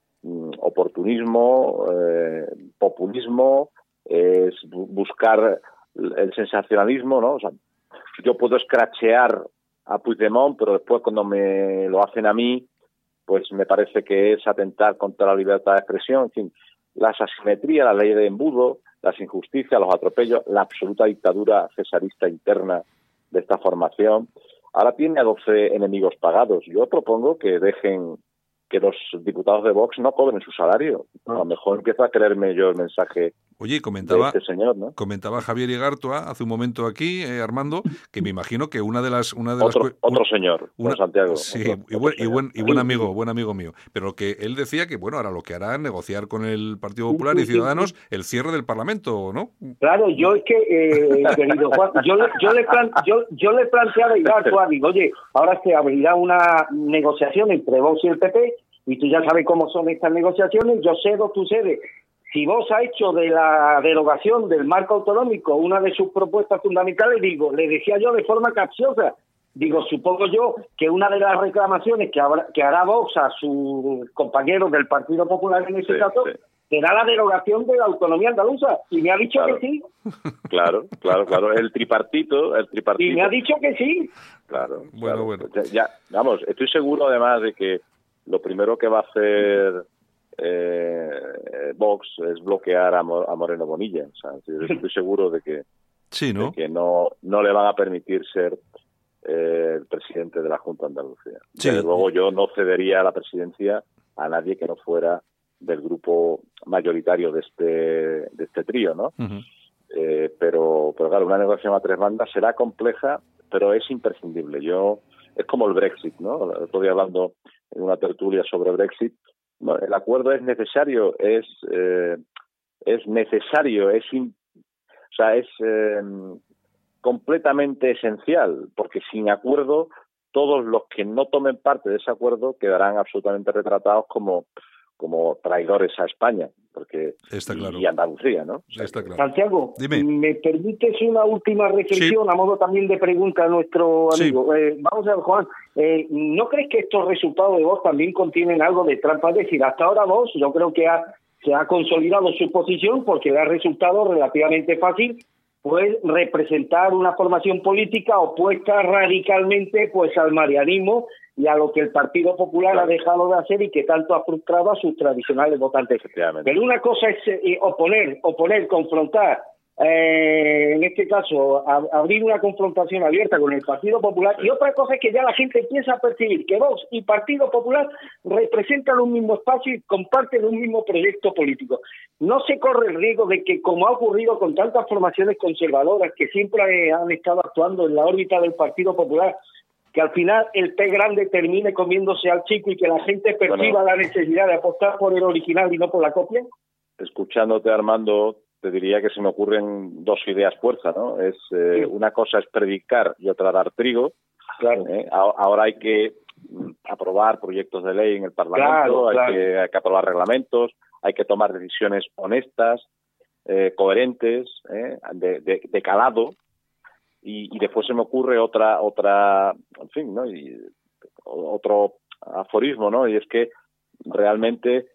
oportunismo, populismo, es buscar el sensacionalismo, ¿no? O sea, yo puedo escrachear a Puigdemont, pero después cuando me lo hacen a mí, pues me parece que es atentar contra la libertad de expresión, en fin, las asimetrías, la ley de embudo, las injusticias, los atropellos, la absoluta dictadura cesarista interna de esta formación. Ahora tiene a 12 enemigos pagados. Yo propongo que dejen que los diputados de Vox no cobren su salario. A lo mejor empiezo a creerme yo el mensaje. Oye, comentaba, de este señor, ¿no? Comentaba Javier Igartua hace un momento aquí, Armando, que me imagino que una de las otro señor, don Santiago. Sí, otro y buen amigo mío. Pero que él decía que bueno, ahora lo que hará es negociar con el Partido Popular y Ciudadanos el cierre del Parlamento, ¿no? Claro, yo es que, querido Juan, yo le planteaba a Igartua, digo, oye, ahora se abrirá una negociación entre Vox y el PP, y tú ya sabes cómo son estas negociaciones, yo cedo, tú cedes. Si Vox ha hecho de la derogación del marco autonómico una de sus propuestas fundamentales, digo, le decía yo de forma capciosa, digo, supongo yo que una de las reclamaciones que hará Vox a sus compañeros del Partido Popular en ese caso será la derogación de la autonomía andaluza. Y me ha dicho que sí. Claro. El tripartito. Y me ha dicho que sí. Claro. Bueno. Ya, vamos, estoy seguro además de que lo primero que va a hacer Vox es bloquear a Moreno Bonilla. O sea, estoy seguro de que sí, ¿no? De que no le van a permitir ser el presidente de la Junta de Andalucía. Sí. Desde luego yo no cedería la presidencia a nadie que no fuera del grupo mayoritario de este trío, ¿no? Uh-huh. Pero claro, una negociación a tres bandas será compleja, pero es imprescindible. Es como el Brexit, ¿no? Estoy hablando en una tertulia sobre Brexit. El acuerdo es necesario, es completamente esencial, porque sin acuerdo todos los que no tomen parte de ese acuerdo quedarán absolutamente retratados como traidores a España, porque está claro. Y Andalucía, ¿no? Está claro. Santiago, dime. ¿Me permites una última reflexión a modo también de pregunta a nuestro amigo? Vamos a ver, Juan, ¿no crees que estos resultados de Vox también contienen algo de trampa? Es decir, hasta ahora Vox yo creo que se ha consolidado su posición porque le ha resultado relativamente fácil pues representar una formación política opuesta radicalmente pues al marianismo y a lo que el Partido Popular ha dejado de hacer y que tanto ha frustrado a sus tradicionales votantes. Pero una cosa es oponer, confrontar, en este caso abrir una confrontación abierta con el Partido Popular, y otra cosa es que ya la gente empieza a percibir que Vox y Partido Popular representan un mismo espacio y comparten un mismo proyecto político. No se corre el riesgo de que, como ha ocurrido con tantas formaciones conservadoras que siempre han estado actuando en la órbita del Partido Popular, que al final el pez grande termine comiéndose al chico y que la gente perciba la necesidad de apostar por el original y no por la copia? Escuchándote, Armando, te diría que se me ocurren dos ideas fuerza, ¿no? Una cosa es predicar y otra dar trigo. Claro. Ahora hay que aprobar proyectos de ley en el Parlamento, hay que aprobar reglamentos, hay que tomar decisiones honestas, coherentes, de calado. Y después se me ocurre otra, en fin, ¿no? Y otro aforismo, ¿no? Y es que realmente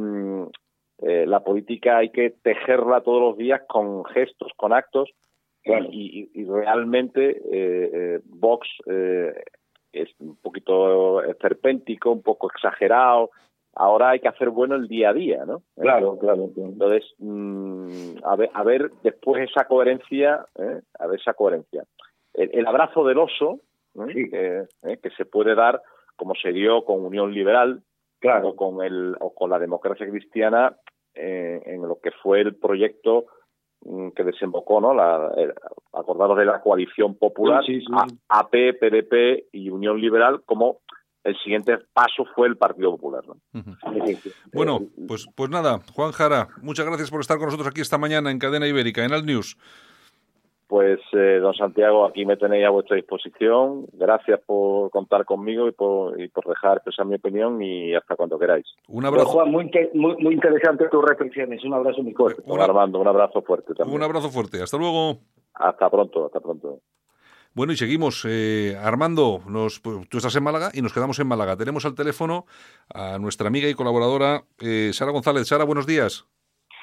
la política hay que tejerla todos los días con gestos, con actos, y realmente Vox es un poquito esperpéntico, un poco exagerado. Ahora hay que hacer bueno el día a día, ¿no? Claro. Entonces, a ver después esa coherencia, El abrazo del oso, que se puede dar como se dio con Unión Liberal, o con la democracia cristiana, en lo que fue el proyecto que desembocó, ¿no? Acordados de la coalición popular, AP, PDP y Unión Liberal, como el siguiente paso fue el Partido Popular, ¿no? Uh-huh. Bueno, pues nada, Juan Jara, muchas gracias por estar con nosotros aquí esta mañana en Cadena Ibérica, en Alt News. Pues, don Santiago, aquí me tenéis a vuestra disposición. Gracias por contar conmigo y por dejar expresar mi opinión, y hasta cuando queráis. Un abrazo. Pero, Juan, muy interesante tus reflexiones. Un abrazo muy fuerte. Armando, un abrazo fuerte también. Un abrazo fuerte. Hasta luego. Hasta pronto. Bueno, y seguimos. Armando, tú estás en Málaga y nos quedamos en Málaga. Tenemos al teléfono a nuestra amiga y colaboradora Sara González. Sara, buenos días.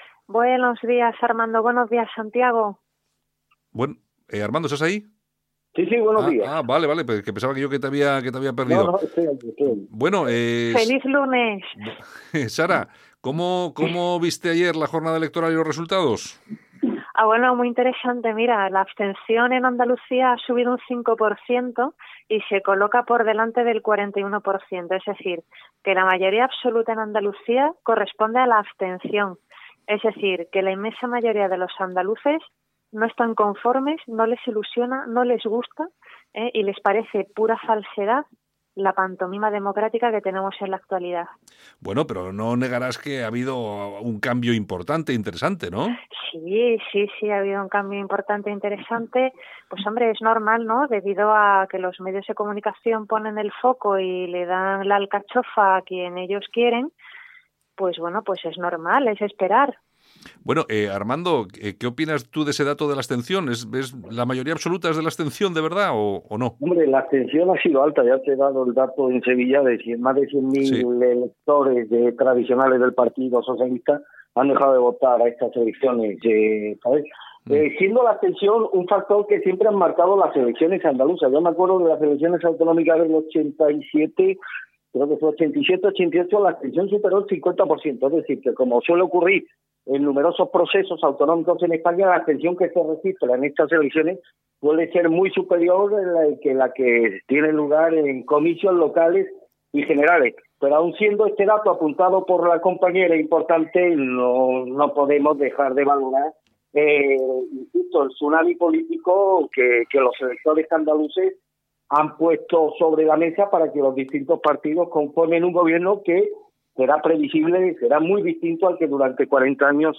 Buenos días, Armando. Buenos días, Santiago. Bueno, Armando, ¿estás ahí? Sí, buenos días. Vale, pues que pensaba que yo que te había perdido. No, estoy. Bueno, ¡Feliz lunes! Sara, ¿cómo viste ayer la jornada electoral y los resultados? Bueno, muy interesante. Mira, la abstención en Andalucía ha subido un 5% y se coloca por delante del 41%. Es decir, que la mayoría absoluta en Andalucía corresponde a la abstención. Es decir, que la inmensa mayoría de los andaluces no están conformes, no les ilusiona, no les gusta y les parece pura falsedad la pantomima democrática que tenemos en la actualidad. Bueno, pero no negarás que ha habido un cambio importante, interesante, ¿no? Sí, ha habido un cambio importante e interesante. Pues hombre, es normal, ¿no? Debido a que los medios de comunicación ponen el foco y le dan la alcachofa a quien ellos quieren, pues bueno, pues es normal, es esperar. Bueno, Armando, ¿qué opinas tú de ese dato de la abstención? ¿Ves la mayoría absoluta es de la abstención de verdad o no? Hombre, la abstención ha sido alta. Ya te he dado el dato en Sevilla de más de 100.000 electores tradicionales del Partido Socialista han dejado de votar a estas elecciones, ¿sabes? Siendo la abstención un factor que siempre han marcado las elecciones andaluzas. Yo me acuerdo de las elecciones autonómicas del 87, creo que fue 87, 88, la abstención superó el 50%. Es decir, que como suele ocurrir en numerosos procesos autonómicos en España, la abstención que se registra en estas elecciones puede ser muy superior a la que tiene lugar en comicios locales y generales. Pero aun siendo este dato apuntado por la compañera importante, no podemos dejar de valorar, insisto, el tsunami político que los electores andaluces han puesto sobre la mesa para que los distintos partidos conformen un gobierno que será previsible, será muy distinto al que durante 40 años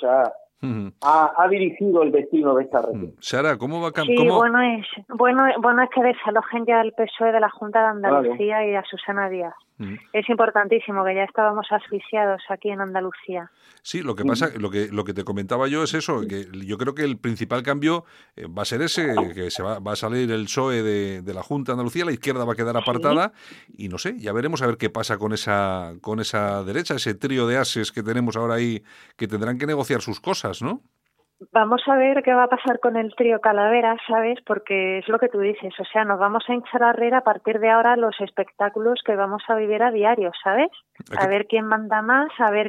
ha dirigido el destino de esta región. Sara, ¿cómo va a cambiar? Sí, bueno es que desalojen ya al PSOE de la Junta de Andalucía y a Susana Díaz. Es importantísimo, que ya estábamos asfixiados aquí en Andalucía. Sí, lo que pasa, lo que te comentaba yo es eso, que yo creo que el principal cambio va a ser ese, que va a salir el PSOE de la Junta de Andalucía, la izquierda va a quedar apartada y no sé, ya veremos a ver qué pasa con esa derecha, ese trío de ases que tenemos ahora ahí, que tendrán que negociar sus cosas, ¿no? Vamos a ver qué va a pasar con el trío Calavera, ¿sabes? Porque es lo que tú dices, o sea, nos vamos a hinchar a reír a partir de ahora los espectáculos que vamos a vivir a diario, ¿sabes? A ver quién manda más, a ver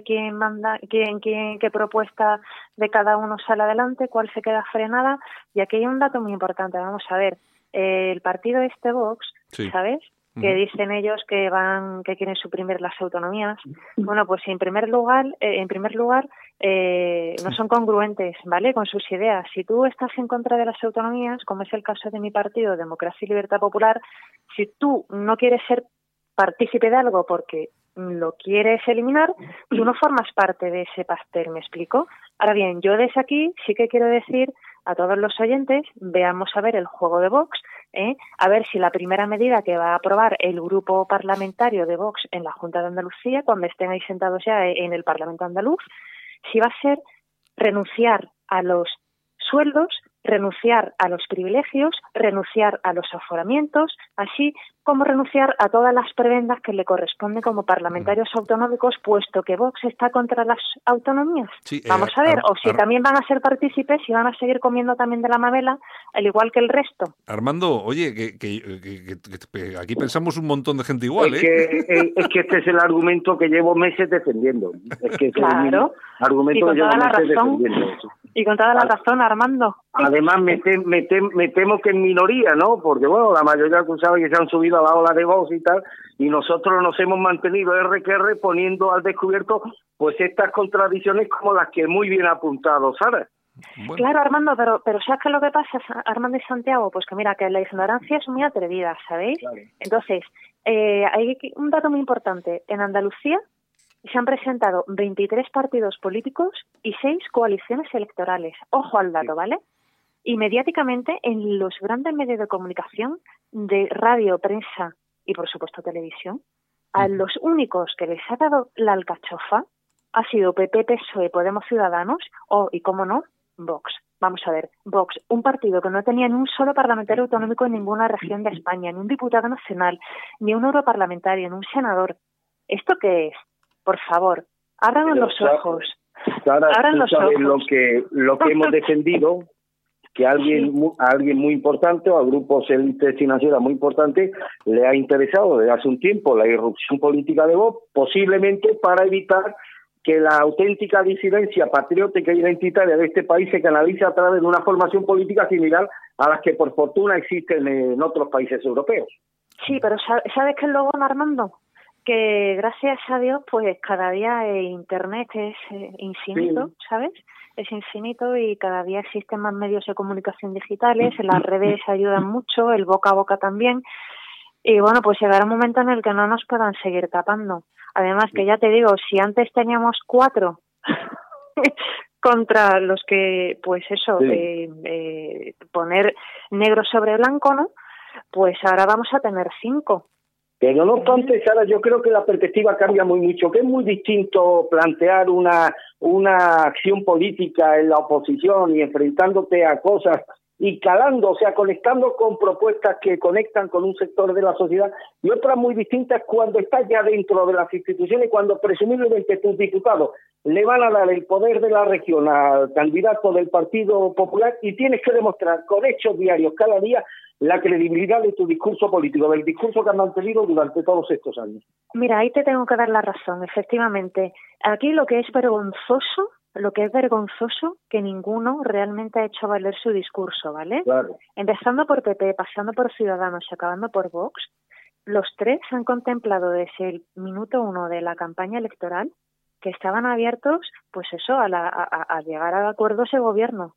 qué propuesta de cada uno sale adelante, cuál se queda frenada. Y aquí hay un dato muy importante, vamos a ver, el partido Vox, ¿sabes? Que dicen ellos que quieren suprimir las autonomías. Bueno, pues en primer lugar, no son congruentes, ¿vale? Con sus ideas. Si tú estás en contra de las autonomías, como es el caso de mi partido, Democracia y Libertad Popular, si tú no quieres ser partícipe de algo porque lo quieres eliminar, tú no formas parte de ese pastel, ¿me explico? Ahora bien, yo desde aquí sí que quiero decir a todos los oyentes, veamos a ver el juego de Vox, a ver si la primera medida que va a aprobar el grupo parlamentario de Vox en la Junta de Andalucía, cuando estén ahí sentados ya en el Parlamento andaluz, si va a ser renunciar a los sueldos, renunciar a los privilegios, renunciar a los aforamientos, así como renunciar a todas las prebendas que le corresponden como parlamentarios autonómicos, puesto que Vox está contra las autonomías. Sí, vamos a ver, o si también van a ser partícipes y van a seguir comiendo también de la mamela, al igual que el resto. Armando, oye, que aquí pensamos un montón de gente igual, es que este es el argumento que llevo meses defendiendo. Es que claro, argumento que llevo meses defendiendo. Y con toda la razón, Armando. Además, me temo que en minoría, ¿no? Porque, bueno, la mayoría sabe que se han subido a la ola de Vox y tal, y nosotros nos hemos mantenido R poniendo al descubierto pues estas contradicciones como las que muy bien ha apuntado Sara. Bueno. Claro, Armando, pero ¿sabes qué es lo que pasa, Armando y Santiago? Pues que mira, que la ignorancia es muy atrevida, ¿sabéis? Claro. Entonces, hay un dato muy importante. En Andalucía se han presentado 23 partidos políticos y 6 coaliciones electorales. Ojo al dato, ¿vale? Y mediáticamente, en los grandes medios de comunicación, de radio, prensa y, por supuesto, televisión, a los únicos que les ha dado la alcachofa ha sido PP, PSOE, Podemos, Ciudadanos y, cómo no, Vox. Vamos a ver, Vox, un partido que no tenía ni un solo parlamentario autonómico en ninguna región de España, ni un diputado nacional, ni un europarlamentario, ni un senador. ¿Esto qué es? Por favor, abran los ojos. Sara, abran los ojos. Lo que hemos defendido, que a alguien muy importante o a grupos élites financieras muy importantes le ha interesado desde hace un tiempo la irrupción política de Vox, posiblemente para evitar que la auténtica disidencia patriótica e identitaria de este país se canalice a través de una formación política similar a las que por fortuna existen en otros países europeos. Sí, pero ¿sabes qué es lo bueno, Armando? Que gracias a Dios, pues cada día Internet es infinito, ¿sabes? Es infinito y cada día existen más medios de comunicación digitales, las redes ayudan mucho, el boca a boca también, y bueno, pues llegará un momento en el que no nos puedan seguir tapando. Además, que ya te digo, si antes teníamos 4 contra los que, pues eso, poner negro sobre blanco, ¿no? Pues ahora vamos a tener 5. Pero no obstante, Sara, yo creo que la perspectiva cambia mucho, que es muy distinto plantear una acción política en la oposición y enfrentándote a cosas y calando, o sea, conectando con propuestas que conectan con un sector de la sociedad, y otra muy distinta es cuando estás ya dentro de las instituciones, cuando presumiblemente tus diputados le van a dar el poder de la región al candidato del Partido Popular y tienes que demostrar con hechos diarios cada día la credibilidad de tu discurso político, del discurso que has mantenido durante todos estos años. Mira, ahí te tengo que dar la razón, efectivamente. Aquí lo que es vergonzoso, que ninguno realmente ha hecho valer su discurso, ¿vale? Claro. Empezando por PP, pasando por Ciudadanos y acabando por Vox, los 3 han contemplado desde el minuto 1 de la campaña electoral que estaban abiertos, pues eso, a llegar a acuerdos de gobierno.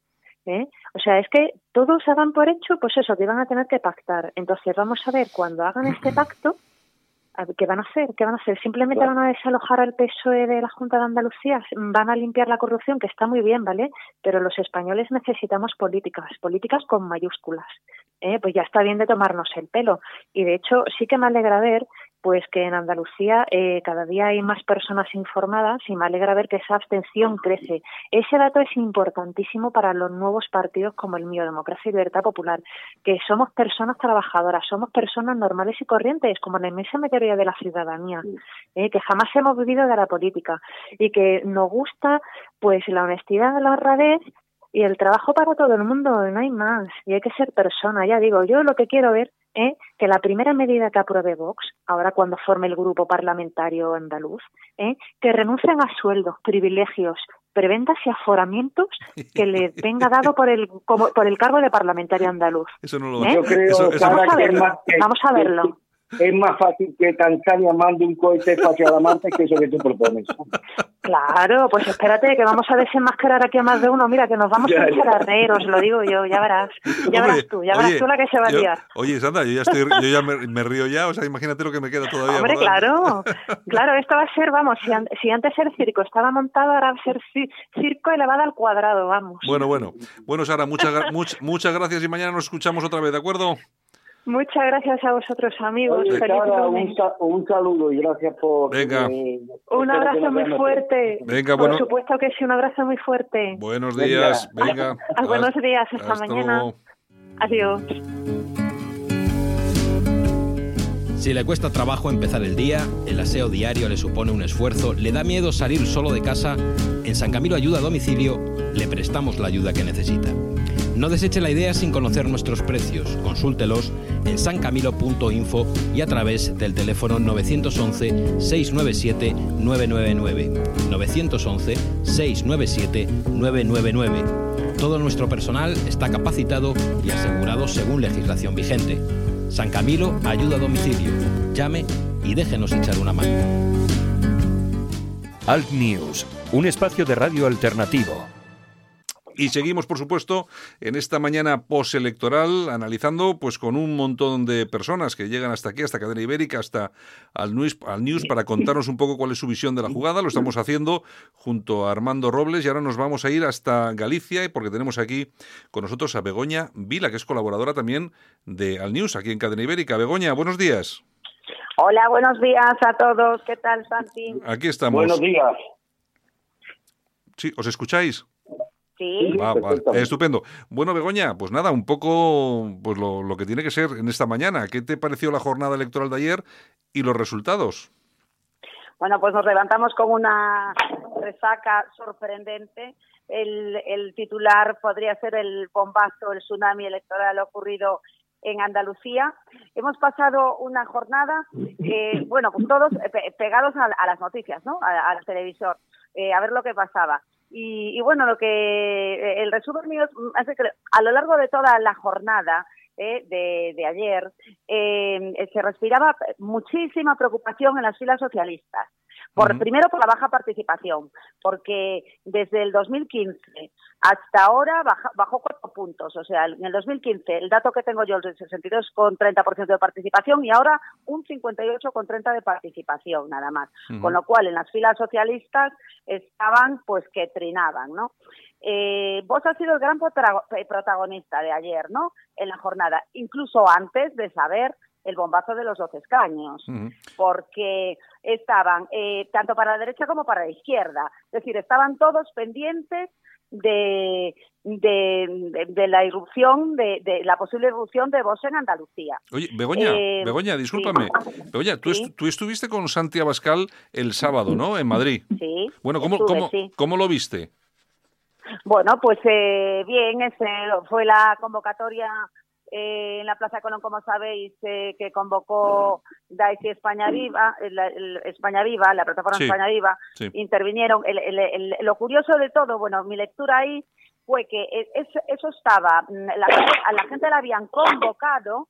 O sea, es que todos hagan por hecho, pues eso, que van a tener que pactar. Entonces vamos a ver, cuando hagan este pacto, ¿qué van a hacer? ¿Simplemente van a desalojar al PSOE de la Junta de Andalucía? ¿Van a limpiar la corrupción? Que está muy bien, ¿vale? Pero los españoles necesitamos políticas con mayúsculas. Pues ya está bien de tomarnos el pelo. Y de hecho, sí que me alegra ver pues que en Andalucía cada día hay más personas informadas y me alegra ver que esa abstención crece. Ese dato es importantísimo para los nuevos partidos como el mío, Democracia y Libertad Popular, que somos personas trabajadoras, somos personas normales y corrientes, como la inmensa mayoría de la ciudadanía, que jamás hemos vivido de la política y que nos gusta pues la honestidad, la honradez y el trabajo para todo el mundo, no hay más, y hay que ser persona. Ya digo, yo lo que quiero ver que la primera medida que apruebe Vox, ahora cuando forme el grupo parlamentario andaluz, que renuncien a sueldos, privilegios, prebendas y aforamientos que les venga dado por el cargo de parlamentario andaluz. Eso no lo Yo creo, vamos a verlo. Es más fácil que Tanzania mande un cohete espacial a Marte que eso que tú propones. Claro, pues espérate, que vamos a desenmascarar aquí a más de uno. Mira, que nos vamos a echar a reír, os lo digo yo, ya verás. Verás tú la que se va a liar. Oye, Sandra, yo ya me río ya, o sea, imagínate lo que me queda todavía. Hombre, claro, esto va a ser, vamos, si antes el circo estaba montado, ahora va a ser circo elevado al cuadrado, vamos. Bueno, Sara, muchas gracias y mañana nos escuchamos otra vez, ¿de acuerdo? Muchas gracias a vosotros, amigos. Oye, Sara, un saludo y gracias por... Venga. Un abrazo muy fuerte. Venga, por supuesto que sí, un abrazo muy fuerte. Buenos días. Venga. Buenos días, hasta mañana. Luego. Adiós. Si le cuesta trabajo empezar el día, el aseo diario le supone un esfuerzo, le da miedo salir solo de casa, en San Camilo Ayuda a Domicilio le prestamos la ayuda que necesita. No deseche la idea sin conocer nuestros precios. Consúltelos en sancamilo.info y a través del teléfono 911-697-999. 911-697-999. Todo nuestro personal está capacitado y asegurado según legislación vigente. San Camilo Ayuda a Domicilio. Llame y déjenos echar una mano. Alt News, un espacio de radio alternativo. Y seguimos, por supuesto, en esta mañana postelectoral, analizando pues con un montón de personas que llegan hasta aquí, hasta Cadena Ibérica, hasta al News, para contarnos un poco cuál es su visión de la jugada. Lo estamos haciendo junto a Armando Robles y ahora nos vamos a ir hasta Galicia porque tenemos aquí con nosotros a Begoña Vila, que es colaboradora también de Al News, aquí en Cadena Ibérica. Begoña, buenos días. Hola, buenos días a todos. ¿Qué tal, Santi? Aquí estamos. Buenos días. Sí, ¿os escucháis? Sí. Vale. Estupendo. Bueno, Begoña, pues nada, un poco pues lo que tiene que ser en esta mañana. ¿Qué te pareció la jornada electoral de ayer y los resultados? Bueno, pues nos levantamos con una resaca sorprendente. el titular podría ser el bombazo, el tsunami electoral ocurrido en Andalucía. Hemos pasado una jornada, bueno, pues todos pegados a las noticias, ¿no? Al televisor, a ver lo que pasaba. Y bueno, el resumen mío hace que a lo largo de toda la jornada de ayer se respiraba muchísima preocupación en las filas socialistas. Primero por la baja participación, porque desde el 2015 hasta ahora bajó 4 puntos. O sea, en el 2015 el dato que tengo yo es el 62,30% de participación y ahora un 58,30% de participación nada más. Con lo cual en las filas socialistas estaban pues que trinaban, ¿no? Vox ha sido el gran protagonista de ayer, ¿no? En la jornada, incluso antes de saber el bombazo de los 12 escaños, porque estaban tanto para la derecha como para la izquierda, es decir, estaban todos pendientes de la irrupción, de la posible irrupción de Vox en Andalucía. Oye, Begoña, discúlpame. Sí. Begoña, tú estuviste con Santi Abascal el sábado, ¿no? En Madrid. Sí. Bueno, ¿cómo lo viste? Bueno, pues bien, fue la convocatoria en la Plaza Colón, como sabéis, que convocó Daesh y España Viva, España Viva, la plataforma España Viva, intervinieron. Lo curioso de todo, bueno, mi lectura ahí fue que eso estaba, a la gente la habían convocado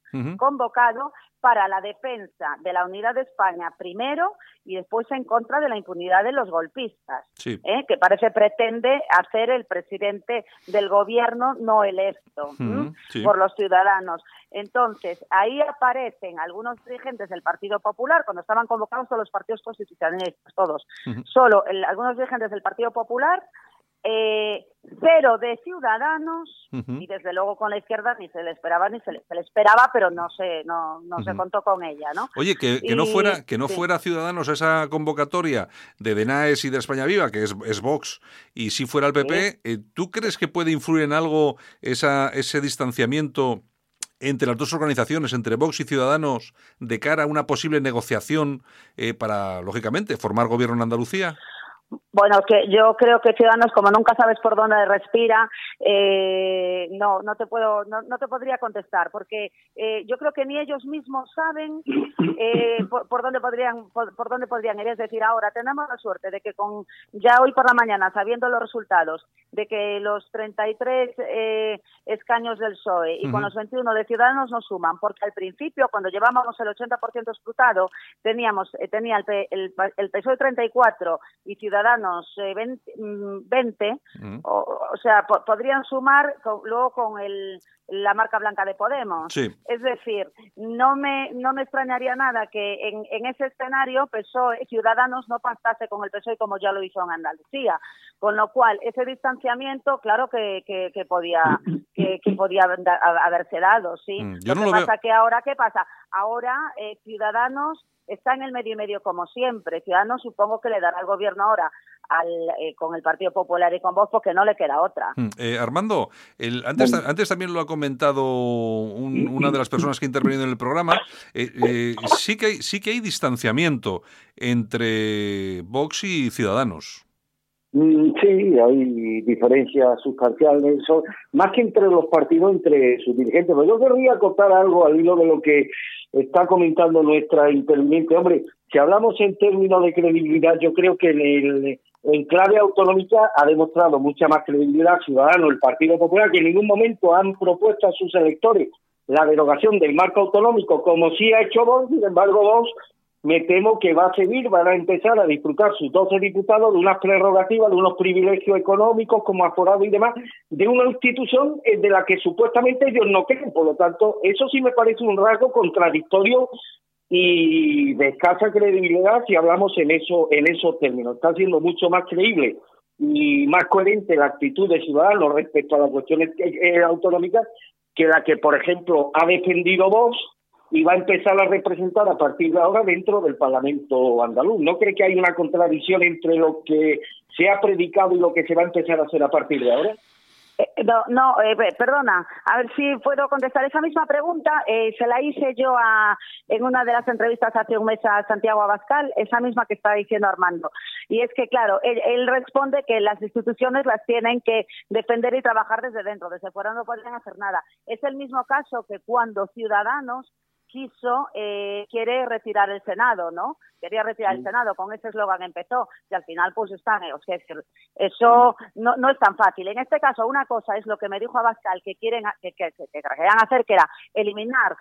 para la defensa de la unidad de España primero y después en contra de la impunidad de los golpistas, que pretende hacer el presidente del gobierno no electo por los ciudadanos. Entonces, ahí aparecen algunos dirigentes del Partido Popular, cuando estaban convocados todos los partidos constitucionalistas, todos. Solo algunos dirigentes del Partido Popular, cero de Ciudadanos, y desde luego con la izquierda ni se le esperaba se le esperaba, pero no se contó con ella, ¿no? Oye, que no fuera Ciudadanos esa convocatoria de Denaes y de España Viva, que es Vox, y si fuera el PP, ¿tú crees que puede influir en algo ese distanciamiento entre las dos organizaciones, entre Vox y Ciudadanos, de cara a una posible negociación para, lógicamente, formar gobierno en Andalucía? Bueno, que yo creo que Ciudadanos, como nunca sabes por dónde respira, no te podría contestar, porque yo creo que ni ellos mismos saben por dónde podrían ir. Es decir, ahora tenemos la suerte de que ya hoy por la mañana, sabiendo los resultados, de que los 33 escaños del PSOE y con los 21 de Ciudadanos nos suman, porque al principio, cuando llevábamos el 80% escrutado, tenía el PSOE 34 y Ciudadanos 20, o sea, podrían sumar luego con la marca blanca de Podemos. Sí. Es decir, no me extrañaría nada que en ese escenario PSOE, Ciudadanos no pactase con el PSOE como ya lo hizo en Andalucía, con lo cual ese distanciamiento, claro que podía haberse dado, ¿sí? Yo lo que pasa que ahora, ¿qué pasa? Ahora Ciudadanos está en el medio y medio como siempre. Ciudadanos supongo que le dará el gobierno ahora con el Partido Popular y con Vox, porque no le queda otra. Armando, antes también lo ha comentado una de las personas que ha intervenido en el programa, sí que hay distanciamiento entre Vox y Ciudadanos. Sí, hay diferencias sustanciales, más que entre los partidos, entre sus dirigentes. Pero yo querría acotar algo al hilo de lo que está comentando nuestra interviniente. Hombre, si hablamos en términos de credibilidad, yo creo que en clave autonómica ha demostrado mucha más credibilidad Ciudadanos, el Partido Popular, que en ningún momento han propuesto a sus electores la derogación del marco autonómico, como sí ha hecho Vox. Sin embargo, Vox, me temo que van a empezar a disfrutar sus 12 diputados de unas prerrogativas, de unos privilegios económicos como aforado y demás, de una institución de la que supuestamente ellos no creen. Por lo tanto, eso sí me parece un rasgo contradictorio y de escasa credibilidad si hablamos en esos términos. Está siendo mucho más creíble y más coherente la actitud de Ciudadanos respecto a las cuestiones autonómicas que la que, por ejemplo, ha defendido Vox y va a empezar a representar a partir de ahora dentro del Parlamento andaluz. ¿No cree que hay una contradicción entre lo que se ha predicado y lo que se va a empezar a hacer a partir de ahora? Perdona, a ver si puedo contestar esa misma pregunta. Se la hice yo en una de las entrevistas hace un mes a Santiago Abascal, esa misma que está diciendo Armando. Y es que, claro, él responde que las instituciones las tienen que defender y trabajar desde dentro, desde fuera no podrían hacer nada. Es el mismo caso que cuando Ciudadanos quiere retirar el Senado, ¿no? Quería retirar el Senado, con ese eslogan empezó, y al final pues están, eso no es tan fácil. En este caso, una cosa es lo que me dijo Abascal, que querían hacer, que era eliminar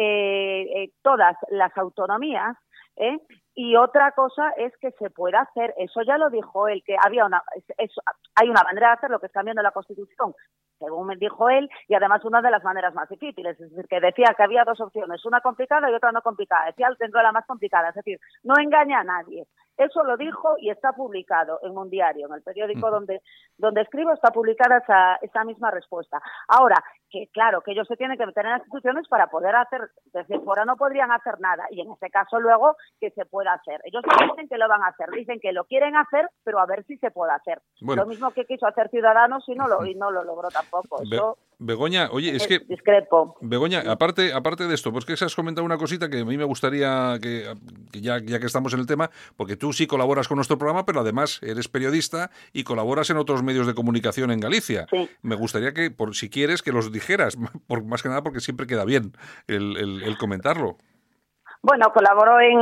todas las autonomías, y otra cosa es que se pueda hacer, eso ya lo dijo él, que hay una manera de hacerlo, que es cambiando la Constitución, según me dijo él, y además una de las maneras más difíciles, es decir, que decía que había dos opciones, una complicada y otra no complicada, decía dentro de la más complicada, es decir, no engaña a nadie. Eso lo dijo y está publicado en un diario, en el periódico donde escribo, está publicada esa misma respuesta. Ahora, que claro, que ellos se tienen que meter en las instituciones para poder hacer, desde fuera no podrían hacer nada, y en este caso luego que se pueda hacer. Ellos dicen que lo van a hacer, dicen que lo quieren hacer, pero a ver si se puede hacer. Bueno, lo mismo que quiso hacer Ciudadanos y no lo logró tampoco. Eso Begoña, oye, es que discrepo. Begoña, aparte de esto, pues que has comentado una cosita que a mí me gustaría que ya que estamos en el tema, porque tú sí colaboras con nuestro programa, pero además eres periodista y colaboras en otros medios de comunicación en Galicia. Sí. Me gustaría que, si quieres, que los dijeras, más que nada porque siempre queda bien el comentarlo. Bueno, colaboro en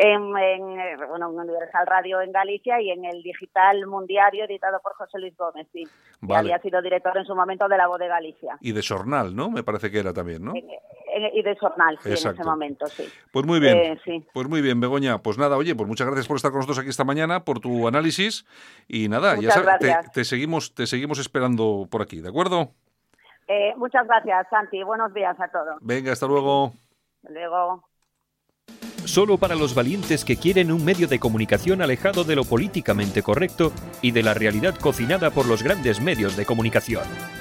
Universal Radio en Galicia y en el Digital Mundiario editado por José Luis Gómez, sí. Vale. Había sido director en su momento de La Voz de Galicia. Y de Sornal, ¿no? Me parece que era también, ¿no? Y de Sornal, sí, en ese momento, sí. Pues muy bien, Pues muy bien, Begoña. Pues nada, oye, pues muchas gracias por estar con nosotros aquí esta mañana, por tu análisis. Y nada, muchas gracias. Te seguimos esperando por aquí, ¿de acuerdo? Muchas gracias, Santi. Buenos días a todos. Venga, hasta luego. Hasta luego. Solo para los valientes que quieren un medio de comunicación alejado de lo políticamente correcto y de la realidad cocinada por los grandes medios de comunicación.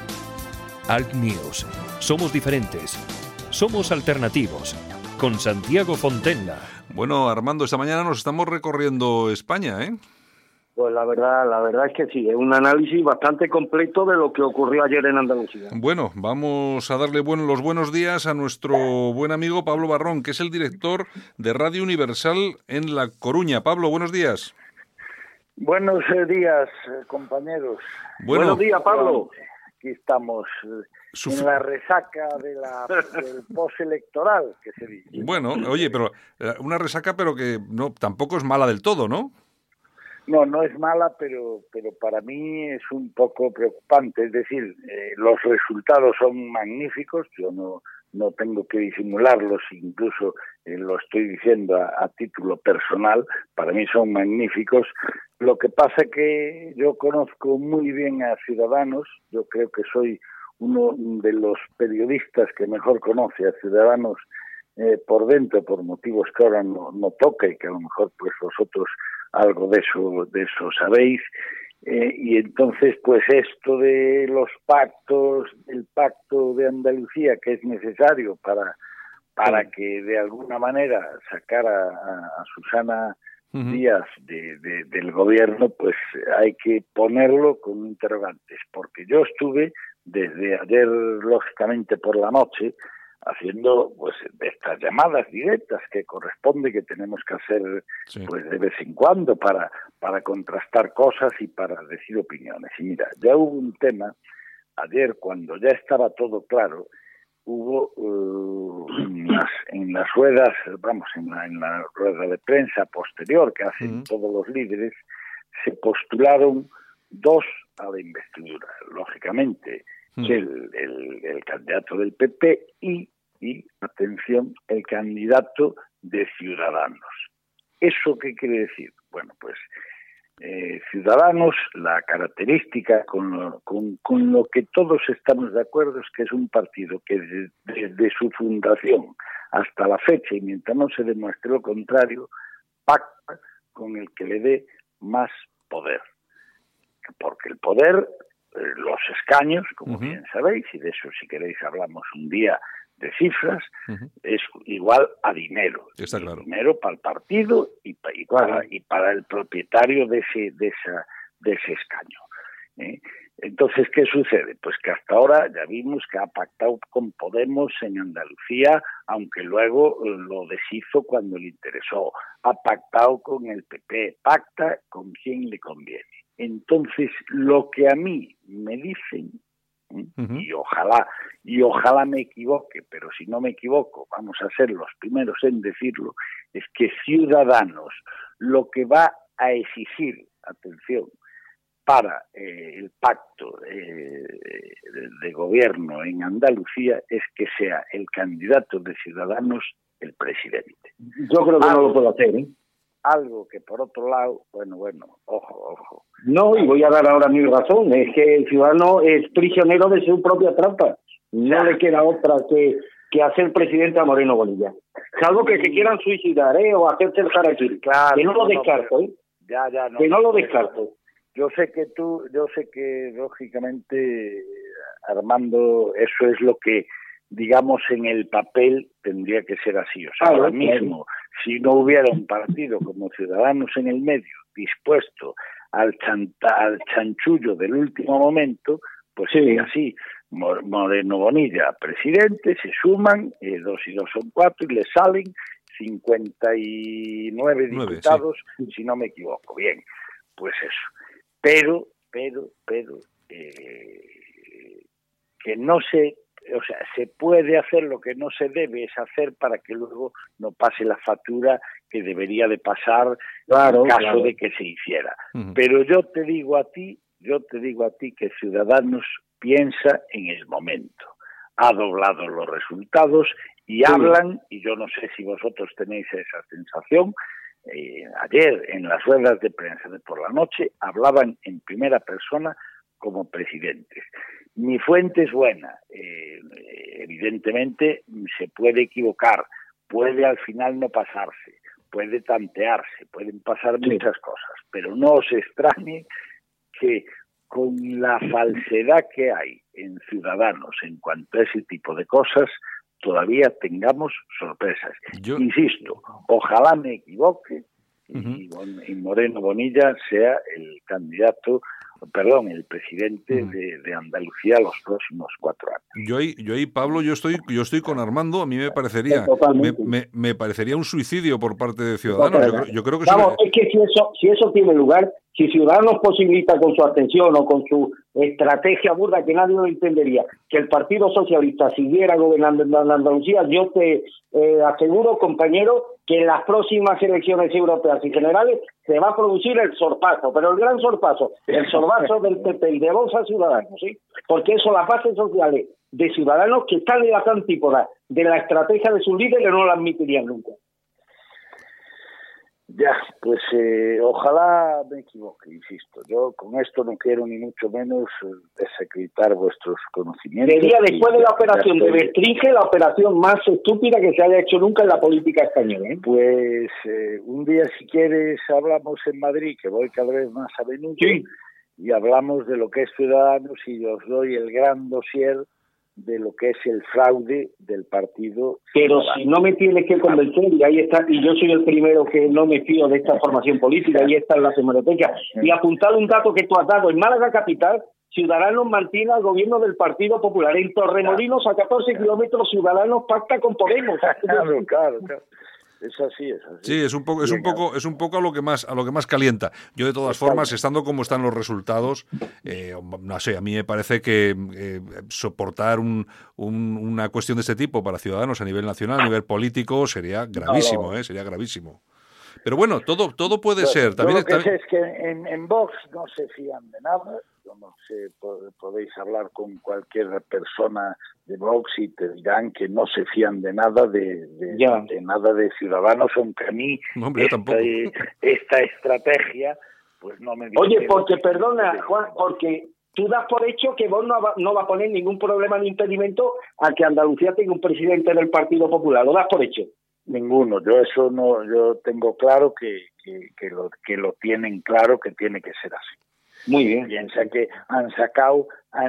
Alt News. Somos diferentes. Somos alternativos. Con Santiago Fontenla. Bueno, Armando, esta mañana nos estamos recorriendo España, ¿eh? Pues la verdad es que sí, es un análisis bastante completo de lo que ocurrió ayer en Andalucía. Bueno, vamos a darle los buenos días a nuestro buen amigo Pablo Barrón, que es el director de Radio Universal en La Coruña. Pablo, buenos días. Buenos días, compañeros. Buenos días, Pablo. Aquí estamos en la resaca del postelectoral, que se dice. Bueno, oye, pero una resaca, pero que no tampoco es mala del todo, ¿no? No es mala, pero para mí es un poco preocupante. Es decir, los resultados son magníficos, yo no tengo que disimularlos, incluso lo estoy diciendo a título personal, para mí son magníficos. Lo que pasa es que yo conozco muy bien a Ciudadanos, yo creo que soy uno de los periodistas que mejor conoce a Ciudadanos por dentro, por motivos que ahora no toca y que a lo mejor pues vosotros algo de eso sabéis, y entonces pues esto de los pactos, el pacto de Andalucía que es necesario para que de alguna manera sacar a Susana Díaz del gobierno, pues hay que ponerlo con interrogantes, porque yo estuve desde ayer, lógicamente por la noche, haciendo pues estas llamadas directas que corresponde, que tenemos que hacer pues de vez en cuando para contrastar cosas y para decir opiniones. Y mira, ya hubo un tema ayer cuando ya estaba todo claro, hubo en las ruedas, en la rueda de prensa posterior que hacen todos los líderes, se postularon dos a la investidura, lógicamente, el candidato del PP y, atención, el candidato de Ciudadanos. ¿Eso qué quiere decir? Bueno, pues Ciudadanos, la característica con lo que todos estamos de acuerdo es que es un partido que desde su fundación hasta la fecha, y mientras no se demuestre lo contrario, pacta con el que le dé más poder. Porque el poder, los escaños, como bien sabéis, y de eso si queréis hablamos un día de cifras, es igual a dinero. Está claro. Dinero para el partido y para el propietario de ese escaño. Entonces, ¿qué sucede? Pues que hasta ahora ya vimos que ha pactado con Podemos en Andalucía, aunque luego lo deshizo cuando le interesó. Ha pactado con el PP, pacta con quien le conviene. Entonces, lo que a mí me dicen, y ojalá me equivoque, pero si no me equivoco, vamos a ser los primeros en decirlo, es que Ciudadanos lo que va a exigir, atención, para el pacto de gobierno en Andalucía es que sea el candidato de Ciudadanos el presidente. Yo creo que no lo puedo hacer, ¿eh? Algo que por otro lado, bueno, ojo. No, y voy a dar ahora mi razón, es que el ciudadano es prisionero de su propia trampa. No le queda otra que hacer presidente a Moreno Bonilla. Salvo que se quieran suicidar, o hacerse el harakiri. Claro, que no lo descarto, ¿eh? Que no lo descarto. Yo sé que lógicamente, Armando, eso es lo que, digamos, en el papel tendría que ser así. O sea, ahora mismo, si no hubiera un partido como Ciudadanos en el medio, dispuesto al chanchullo del último momento, pues sería así. Moreno Bonilla, presidente, se suman, 2 y 2 son 4, y le salen 59 diputados, si no me equivoco. Bien, pues eso. Pero que no se, o sea, se puede hacer, lo que no se debe es hacer para que luego no pase la factura que debería de pasar en caso de que se hiciera. Pero yo te digo a ti que Ciudadanos piensa en el momento. Ha doblado los resultados y hablan, y yo no sé si vosotros tenéis esa sensación. Ayer en las ruedas de prensa de por la noche hablaban en primera persona como presidentes. Mi fuente es buena, evidentemente se puede equivocar, puede al final no pasarse, puede tantearse, pueden pasar muchas cosas, pero no os extrañe que con la falsedad que hay en Ciudadanos en cuanto a ese tipo de cosas, todavía tengamos sorpresas. Insisto, ojalá me equivoque y Moreno Bonilla sea el presidente de Andalucía los próximos 4 años. Yo ahí, Pablo, yo estoy con Armando. A mí me parecería me parecería un suicidio por parte de Ciudadanos. Yo creo que es que si eso tiene lugar, si Ciudadanos posibilita con su atención o con su estrategia burda que nadie lo entendería, que el Partido Socialista siguiera gobernando en Andalucía, yo te aseguro, compañero, que en las próximas elecciones europeas y generales se va a producir el sorpaso, pero el gran sorpaso, el sorpaso del PP y de Vox a Ciudadanos, ¿sí? Porque eso, las bases sociales de Ciudadanos que están en las antípodas de la estrategia de sus líderes no la admitirían nunca. Ya, pues ojalá me equivoque, insisto. Yo con esto no quiero ni mucho menos desacreditar vuestros conocimientos. Sería después de la operación de Bestringe la operación más estúpida que se haya hecho nunca en la política española, ¿eh? Pues un día, si quieres, hablamos en Madrid, que voy cada vez más a menudo, y hablamos de lo que es Ciudadanos y os doy el gran dossier de lo que es el fraude del partido. Pero si no me tienes que convencer, y ahí está, y yo soy el primero que no me fío de esta formación política, ahí está en la hemeroteca. Y apuntar un dato que tú has dado, en Málaga capital, Ciudadanos mantiene al gobierno del Partido Popular. En Torremolinos, a 14 kilómetros, Ciudadanos pacta con Podemos. Claro. Es así. Sí, es un poco a lo que más calienta. Yo, de todas formas, estando como están los resultados, no sé, a mí me parece que soportar una cuestión de este tipo para Ciudadanos a nivel nacional, a nivel político, sería gravísimo, sería gravísimo. Pero bueno, todo puede ser. También lo que sé es que en Vox no se fían de nada. Yo no sé, podéis hablar con cualquier persona de Vox y te dirán que no se fían de nada de nada de Ciudadanos, aunque a mí esta estrategia pues no me dice. Oye, porque perdona, Juan, porque tú das por hecho que Vox no va a poner ningún problema ni impedimento a que Andalucía tenga un presidente del Partido Popular, ¿lo das por hecho? Ninguno. Yo tengo claro que lo tienen claro, que tiene que ser así. Muy bien. Piensa que han sacado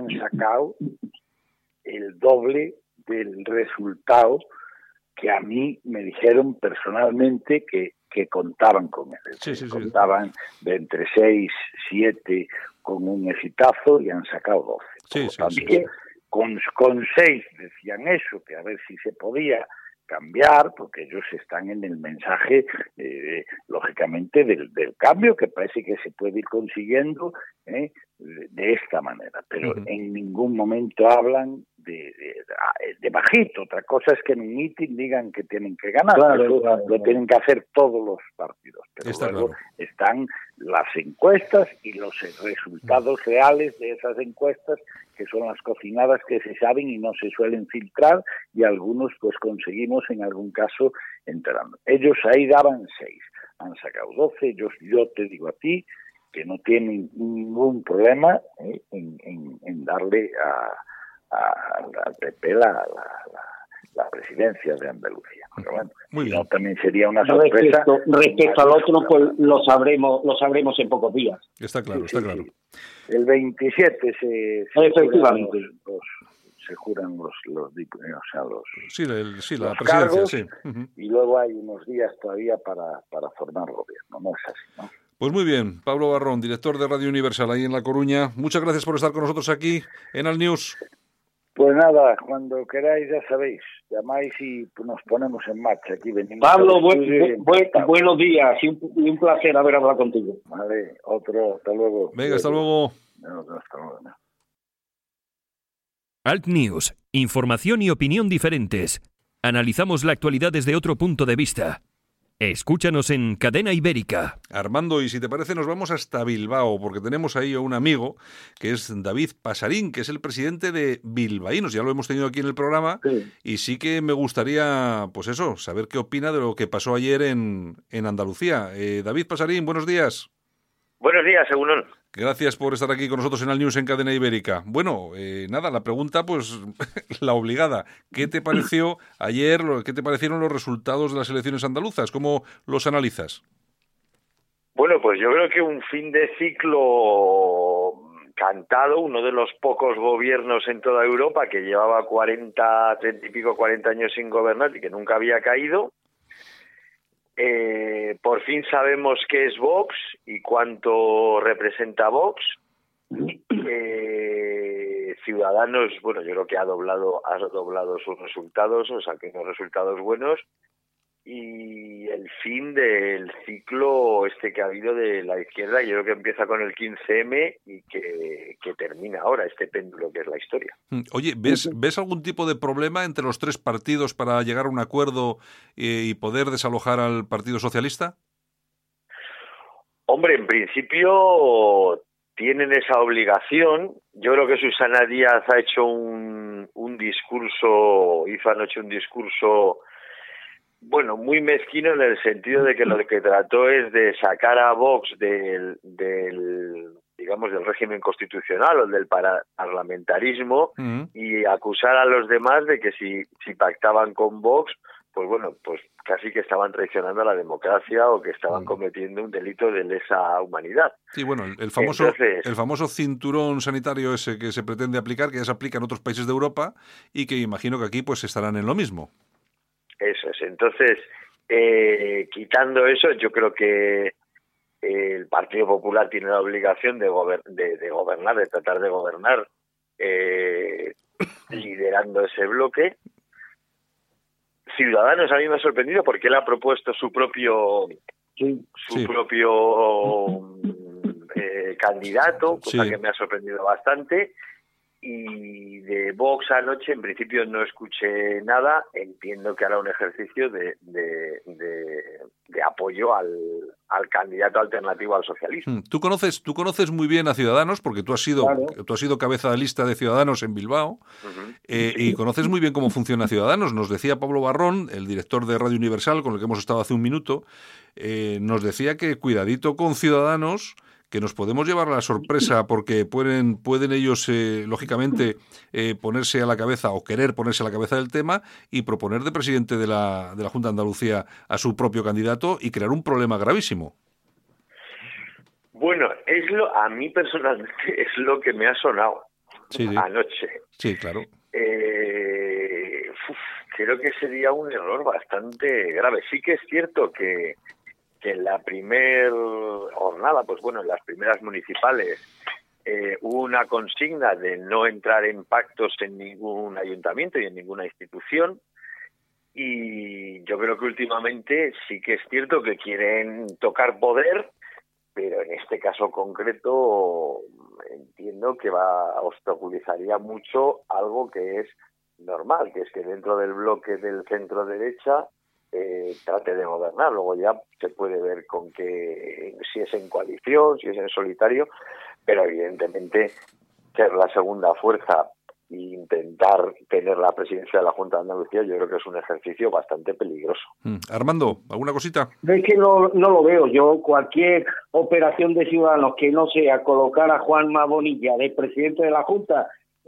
el doble del resultado que a mí me dijeron personalmente que que contaban con él. Contaban de entre 6, 7 con un exitazo y han sacado 12. Así que con 6 decían eso, que a ver si se podía cambiar, porque ellos están en el mensaje, lógicamente, del cambio, que parece que se puede ir consiguiendo de esta manera, pero en ningún momento hablan de bajito. Otra cosa es que en un meeting digan que tienen que ganar, lo tienen que hacer todos los partidos, pero luego están las encuestas y los resultados reales de esas encuestas, que son las cocinadas que se saben y no se suelen filtrar, y algunos pues conseguimos en algún caso entrando. Ellos ahí daban 6, han sacado 12, yo te digo a ti que no tienen ningún problema en darle al PP la presidencia de Andalucía. Pero bueno, no, también sería una sorpresa. Respecto al otro, pues lo sabremos en pocos días. Está claro, está claro. El 27 efectivamente se juran los diputados, o sea, la los presidencia, cargos, sí. Y luego hay unos días todavía para formar gobierno, no es así, ¿no? Pues muy bien, Pablo Barrón, director de Radio Universal ahí en La Coruña. Muchas gracias por estar con nosotros aquí en Al News. Pues nada, cuando queráis ya sabéis, llamáis y nos ponemos en marcha. Aquí venimos. Pablo, buenos días y un placer haber hablado contigo. Vale, otro, hasta luego. Venga, hasta luego. Hasta luego. Alt News, información y opinión diferentes. Analizamos la actualidad desde otro punto de vista. Escúchanos en Cadena Ibérica. Armando, y si te parece nos vamos hasta Bilbao, porque tenemos ahí a un amigo que es David Pasarín, que es el presidente de Bilbaínos. Ya lo hemos tenido aquí en el programa, y sí que me gustaría, pues eso, saber qué opina de lo que pasó ayer en Andalucía. David Pasarín, buenos días. Buenos días, Egunon. Gracias por estar aquí con nosotros en Al News en Cadena Ibérica. Bueno, nada, la pregunta, pues, la obligada. ¿Qué te pareció ayer, qué te parecieron los resultados de las elecciones andaluzas? ¿Cómo los analizas? Bueno, pues yo creo que un fin de ciclo cantado, uno de los pocos gobiernos en toda Europa que llevaba 30 y pico, 40 años sin gobernar y que nunca había caído. Por fin sabemos qué es Vox y cuánto representa Vox. Ciudadanos, bueno, yo creo que ha doblado sus resultados, o sea, que unos resultados buenos, y el fin del ciclo que ha habido de la izquierda, yo creo que empieza con el 15M y que termina ahora, este péndulo que es la historia. Oye, ¿ves algún tipo de problema entre los tres partidos para llegar a un acuerdo y poder desalojar al Partido Socialista? Hombre, en principio tienen esa obligación. Yo creo que Susana Díaz ha hecho hizo anoche un discurso, bueno, muy mezquino en el sentido de que lo que trató es de sacar a Vox del régimen constitucional o del parlamentarismo y acusar a los demás de que si pactaban con Vox, pues bueno, pues casi que estaban traicionando a la democracia o que estaban cometiendo un delito de lesa humanidad. Sí, bueno, el famoso cinturón sanitario ese que se pretende aplicar, que ya se aplica en otros países de Europa y que imagino que aquí pues estarán en lo mismo. Eso es. Entonces, quitando eso, yo creo que el Partido Popular tiene la obligación de gobernar, de tratar de gobernar liderando ese bloque. Ciudadanos a mí me ha sorprendido porque él ha propuesto su propio candidato, cosa que me ha sorprendido bastante. Y de Vox anoche, en principio no escuché nada. Entiendo que hará un ejercicio de apoyo al candidato alternativo al socialismo. Tú conoces muy bien a Ciudadanos porque tú has sido cabeza de lista de Ciudadanos en Bilbao. Y conoces muy bien cómo funciona Ciudadanos. Nos decía Pablo Barrón, el director de Radio Universal, con el que hemos estado hace un minuto, nos decía que cuidadito con Ciudadanos, que nos podemos llevar a la sorpresa porque pueden ellos, lógicamente, ponerse a la cabeza o querer ponerse a la cabeza del tema y proponer de presidente de la Junta de Andalucía a su propio candidato y crear un problema gravísimo. Bueno, a mí personalmente es lo que me ha sonado anoche. Sí, claro. Creo que sería un error bastante grave. Sí que es cierto que que en la primer jornada, pues bueno, en las primeras municipales, hubo una consigna de no entrar en pactos en ningún ayuntamiento y en ninguna institución. Y yo creo que últimamente sí que es cierto que quieren tocar poder, pero en este caso concreto entiendo que obstaculizaría mucho algo que es normal, que es que dentro del bloque del centro derecha trate de gobernar. Luego ya se puede ver con que si es en coalición, si es en solitario, pero evidentemente ser la segunda fuerza e intentar tener la presidencia de la Junta de Andalucía, yo creo que es un ejercicio bastante peligroso. Armando, ¿alguna cosita? Es que no lo veo. Yo cualquier operación de Ciudadanos que no sea colocar a Juanma Bonilla de presidente de la Junta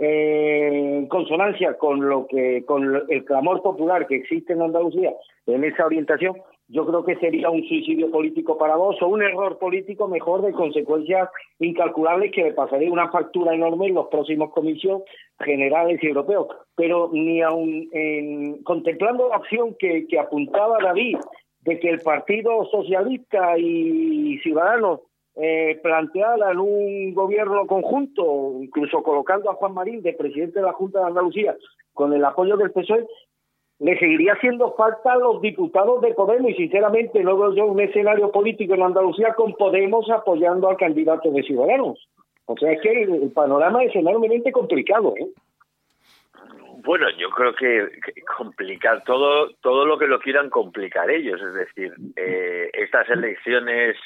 en consonancia con el clamor popular que existe en Andalucía en esa orientación, yo creo que sería un suicidio político para Vox o un error político, mejor, de consecuencias incalculables que le pasaría una factura enorme en los próximos comicios generales y europeos. Pero ni aun contemplando la opción que apuntaba David, de que el Partido Socialista y Ciudadanos plantearan un gobierno conjunto, incluso colocando a Juan Marín de presidente de la Junta de Andalucía con el apoyo del PSOE, le seguiría haciendo falta a los diputados de Podemos, y sinceramente no veo yo un escenario político en Andalucía con Podemos apoyando al candidato de Ciudadanos. O sea, es que el panorama es enormemente complicado, ¿eh? Bueno, yo creo que complicar todo lo que lo quieran complicar ellos, es decir, estas elecciones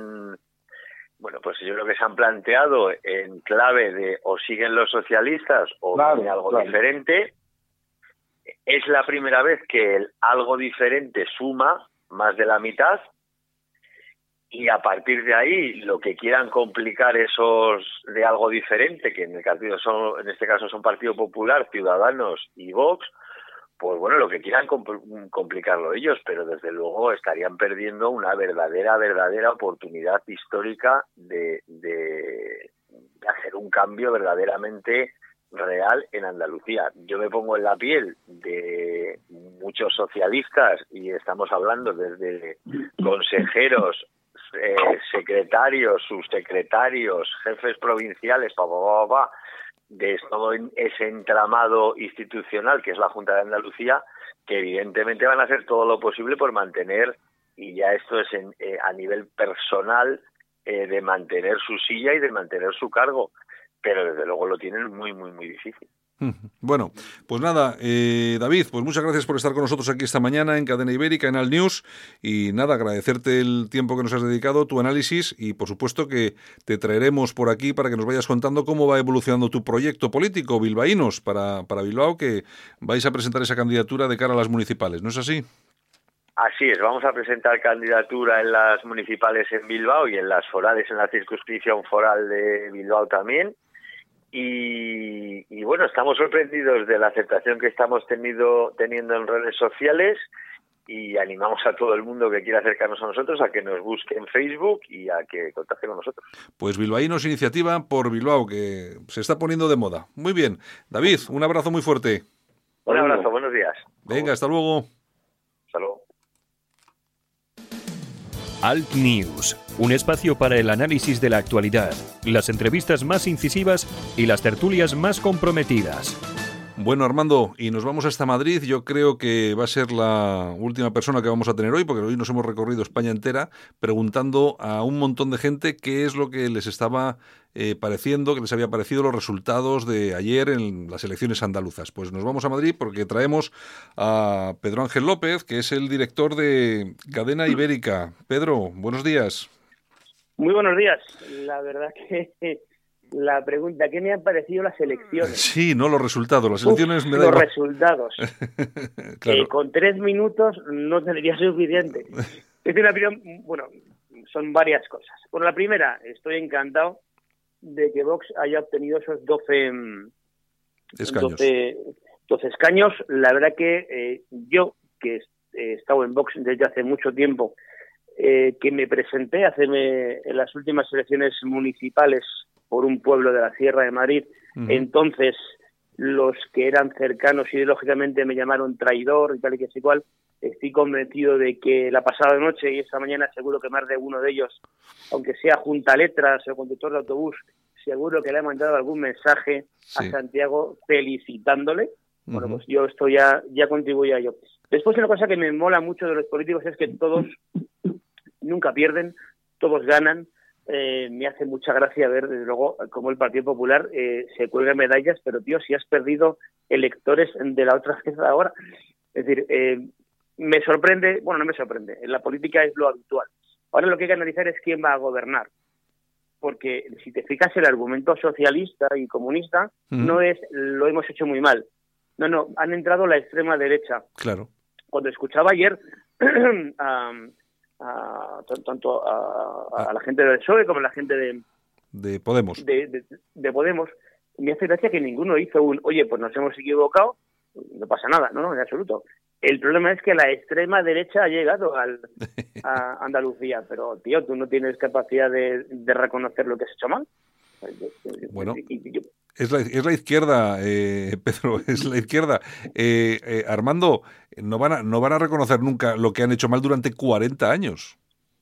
pues yo creo que se han planteado en clave de o siguen los socialistas o viene algo diferente. Es la primera vez que el algo diferente suma más de la mitad, y a partir de ahí lo que quieran complicar esos de algo diferente, que en este caso son Partido Popular, Ciudadanos y Vox, pues bueno, lo que quieran complicarlo ellos, pero desde luego estarían perdiendo una verdadera oportunidad histórica de hacer un cambio verdaderamente real en Andalucía. Yo me pongo en la piel de muchos socialistas, y estamos hablando desde consejeros, secretarios, subsecretarios, jefes provinciales, de todo ese entramado institucional que es la Junta de Andalucía, que evidentemente van a hacer todo lo posible por mantener, y ya esto es a nivel personal, de mantener su silla y de mantener su cargo, pero desde luego lo tienen muy, muy, muy difícil. Bueno, pues nada, David, pues muchas gracias por estar con nosotros aquí esta mañana en Cadena Ibérica, en Al News, y nada, agradecerte el tiempo que nos has dedicado, tu análisis, y por supuesto que te traeremos por aquí para que nos vayas contando cómo va evolucionando tu proyecto político, bilbaínos, para Bilbao, que vais a presentar esa candidatura de cara a las municipales, ¿no es así? Así es, vamos a presentar candidatura en las municipales en Bilbao y en las forales, en la circunscripción foral de Bilbao también. Y bueno, estamos sorprendidos de la aceptación que estamos teniendo en redes sociales, y animamos a todo el mundo que quiera acercarnos a nosotros a que nos busque en Facebook y a que contacte con nosotros. Pues Bilbaínos, iniciativa por Bilbao, que se está poniendo de moda. Muy bien. David, un abrazo muy fuerte. Un abrazo, buenos días. Venga, hasta luego. Hasta luego. Alt News, un espacio para el análisis de la actualidad, las entrevistas más incisivas y las tertulias más comprometidas. Bueno, Armando, y nos vamos hasta Madrid. Yo creo que va a ser la última persona que vamos a tener hoy, porque hoy nos hemos recorrido España entera preguntando a un montón de gente qué es lo que les estaba pareciendo, que les había parecido los resultados de ayer en las elecciones andaluzas. Pues nos vamos a Madrid porque traemos a Pedro Ángel López, que es el director de Cadena Ibérica. Pedro, buenos días. Muy buenos días. La verdad que la pregunta, ¿qué me han parecido las elecciones? Sí, no los resultados. Las elecciones me da los igual. Resultados. Claro. Con 3 minutos no sería suficiente. Es una opinión, bueno, son varias cosas. Por la primera, estoy encantado de que Vox haya obtenido esos 12 escaños. La verdad que yo, que he estado en Vox desde hace mucho tiempo, que me presenté en las últimas elecciones municipales por un pueblo de la Sierra de Madrid. Entonces, los que eran cercanos ideológicamente me llamaron traidor y tal y que así cual. Estoy convencido de que la pasada noche y esta mañana seguro que más de uno de ellos, aunque sea junta letras o conductor de autobús, seguro que le ha mandado algún mensaje a Santiago felicitándole. Bueno, pues yo esto ya contribuyo a ello. Después, una cosa que me mola mucho de los políticos es que todos nunca pierden, todos ganan. Me hace mucha gracia ver, desde luego, cómo el Partido Popular se cuelga medallas, pero, tío, si has perdido electores de la otra vez ahora. Es decir, me sorprende, bueno, no me sorprende, en la política es lo habitual. Ahora lo que hay que analizar es quién va a gobernar. Porque si te fijas, el argumento socialista y comunista no es lo hemos hecho muy mal. No, han entrado la extrema derecha. Claro. Cuando escuchaba ayer tanto a la gente del PSOE como a la gente de Podemos. De Podemos, me hace gracia que ninguno hizo oye, pues nos hemos equivocado, no pasa nada, no, en absoluto. El problema es que la extrema derecha ha llegado a Andalucía, pero, tío, tú no tienes capacidad de reconocer lo que has hecho mal. Bueno, es la izquierda, Pedro, es la izquierda. Armando, no van a reconocer nunca lo que han hecho mal durante 40 años.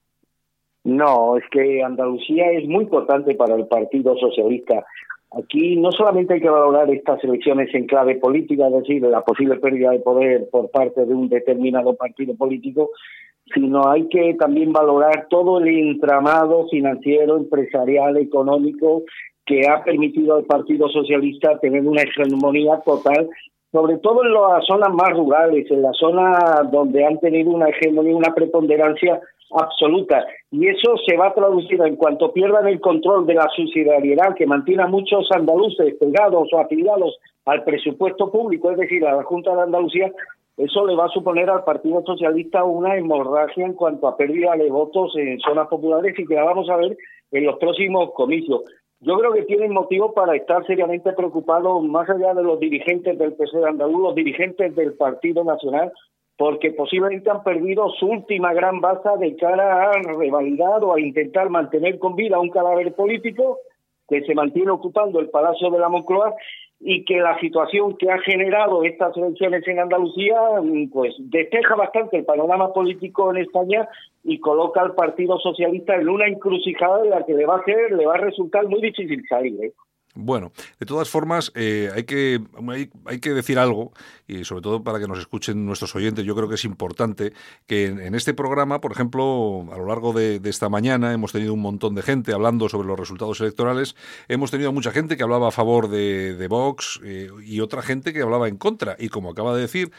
No, es que Andalucía es muy importante para el Partido Socialista. Aquí no solamente hay que valorar estas elecciones en clave política, es decir, la posible pérdida de poder por parte de un determinado partido político, sino hay que también valorar todo el entramado financiero, empresarial, económico que ha permitido al Partido Socialista tener una hegemonía total, sobre todo en las zonas más rurales, en las zonas donde han tenido una hegemonía, una preponderancia absoluta, y eso se va a traducir en cuanto pierdan el control de la subsidiariedad que mantiene a muchos andaluces pegados o afiliados al presupuesto público, es decir, a la Junta de Andalucía. Eso le va a suponer al Partido Socialista una hemorragia en cuanto a pérdida de votos en zonas populares, y que la vamos a ver en los próximos comicios. Yo creo que tienen motivo para estar seriamente preocupados, más allá de los dirigentes del PSOE andaluz, los dirigentes del Partido Nacional, porque posiblemente han perdido su última gran baza de cara a revalidar o a intentar mantener con vida un cadáver político que se mantiene ocupando el Palacio de la Moncloa, y que la situación que ha generado estas elecciones en Andalucía pues despeja bastante el panorama político en España y coloca al Partido Socialista en una encrucijada en la que le va a resultar muy difícil salir, Bueno, de todas formas, hay que decir algo, y sobre todo para que nos escuchen nuestros oyentes. Yo creo que es importante que en este programa, por ejemplo, a lo largo de esta mañana hemos tenido un montón de gente hablando sobre los resultados electorales. Hemos tenido mucha gente que hablaba a favor de Vox y otra gente que hablaba en contra. Y como acaba de decir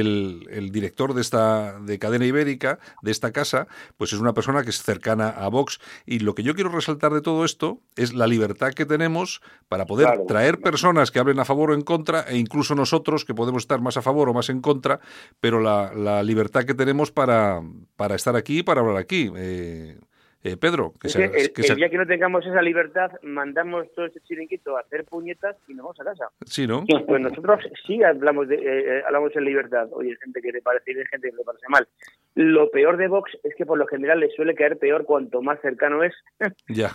el director de Cadena Ibérica, de esta casa, pues es una persona que es cercana a Vox. Y lo que yo quiero resaltar de todo esto es la libertad que tenemos para poder traer personas que hablen a favor o en contra, e incluso nosotros que podemos estar más a favor o más en contra, pero la libertad que tenemos para estar aquí y para hablar aquí. Pedro, el día que no tengamos esa libertad, mandamos todo este chiringuito a hacer puñetas y nos vamos a casa. Sí, ¿no? Pues nosotros sí hablamos en libertad. Oye, hay gente que le parece bien, gente que le parece mal. Lo peor de Vox es que por lo general le suele caer peor cuanto más cercano es. Ya,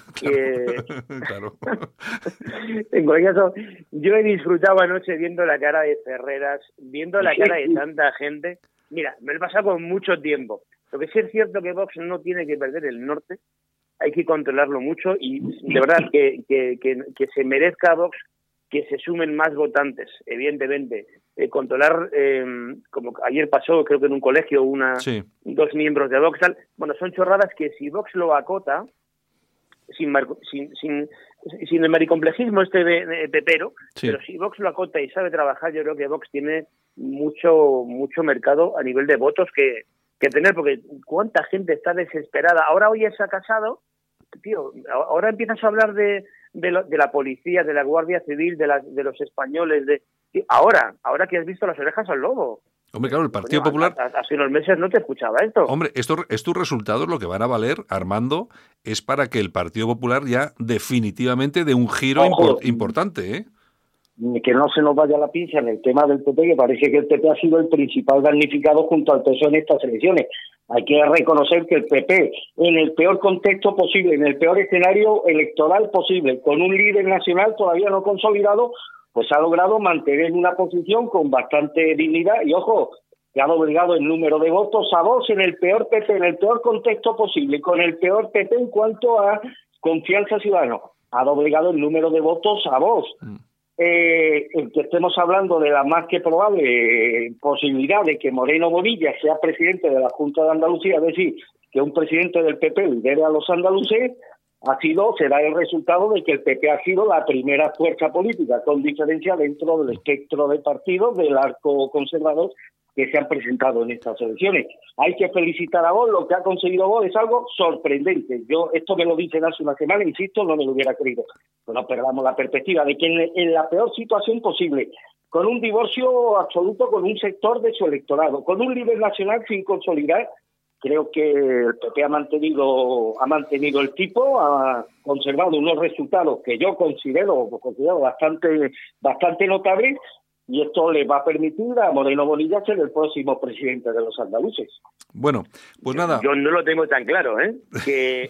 claro. En cualquier caso, yo he disfrutado anoche viendo la cara de Ferreras, viendo la cara de tanta gente. Mira, me lo he pasado con mucho tiempo. Lo que sí es cierto que Vox no tiene que perder el norte, hay que controlarlo mucho, y de verdad que se merezca a Vox que se sumen más votantes, evidentemente. Controlar, como ayer pasó, creo que en un colegio, dos miembros de Vox, tal. Bueno, son chorradas que si Vox lo acota, sin el maricomplejismo de pepero, pero si Vox lo acota y sabe trabajar, yo creo que Vox tiene mucho mercado a nivel de votos que tener, porque cuánta gente está desesperada. Ahora hoy se ha casado, tío, ahora empiezas a hablar de la policía, de la Guardia Civil, de los españoles, ahora que has visto las orejas al lobo. Hombre, claro, el Partido Popular... Hace unos meses no te escuchaba esto. Hombre, estos resultados lo que van a valer, Armando, es para que el Partido Popular ya definitivamente dé un giro importante, ¿eh? Que no se nos vaya la pinza en el tema del PP, que parece que el PP ha sido el principal damnificado junto al PSOE en estas elecciones. Hay que reconocer que el PP, en el peor contexto posible, en el peor escenario electoral posible, con un líder nacional todavía no consolidado, pues ha logrado mantener una posición con bastante dignidad. Y ojo, que ha doblegado el número de votos a Vox en el peor PP, en el peor contexto posible, con el peor PP en cuanto a confianza ciudadana. Ha doblegado el número de votos a Vox. El que estemos hablando de la más que probable posibilidad de que Moreno Bonilla sea presidente de la Junta de Andalucía, es decir, que un presidente del PP lidere a los andaluces, será el resultado de que el PP ha sido la primera fuerza política con diferencia dentro del espectro de partidos del arco conservador que se han presentado en estas elecciones. Hay que felicitar a Vox, lo que ha conseguido Vox es algo sorprendente. Esto me lo dicen hace una semana, insisto, no me lo hubiera creído. Pero no perdamos la perspectiva de que en la peor situación posible, con un divorcio absoluto con un sector de su electorado, con un líder nacional sin consolidar, creo que el PP ha mantenido el tipo, ha conservado unos resultados que yo considero bastante notables, y esto le va a permitir a Moreno Bonilla ser el próximo presidente de los andaluces. Bueno, pues nada. Yo no lo tengo tan claro, que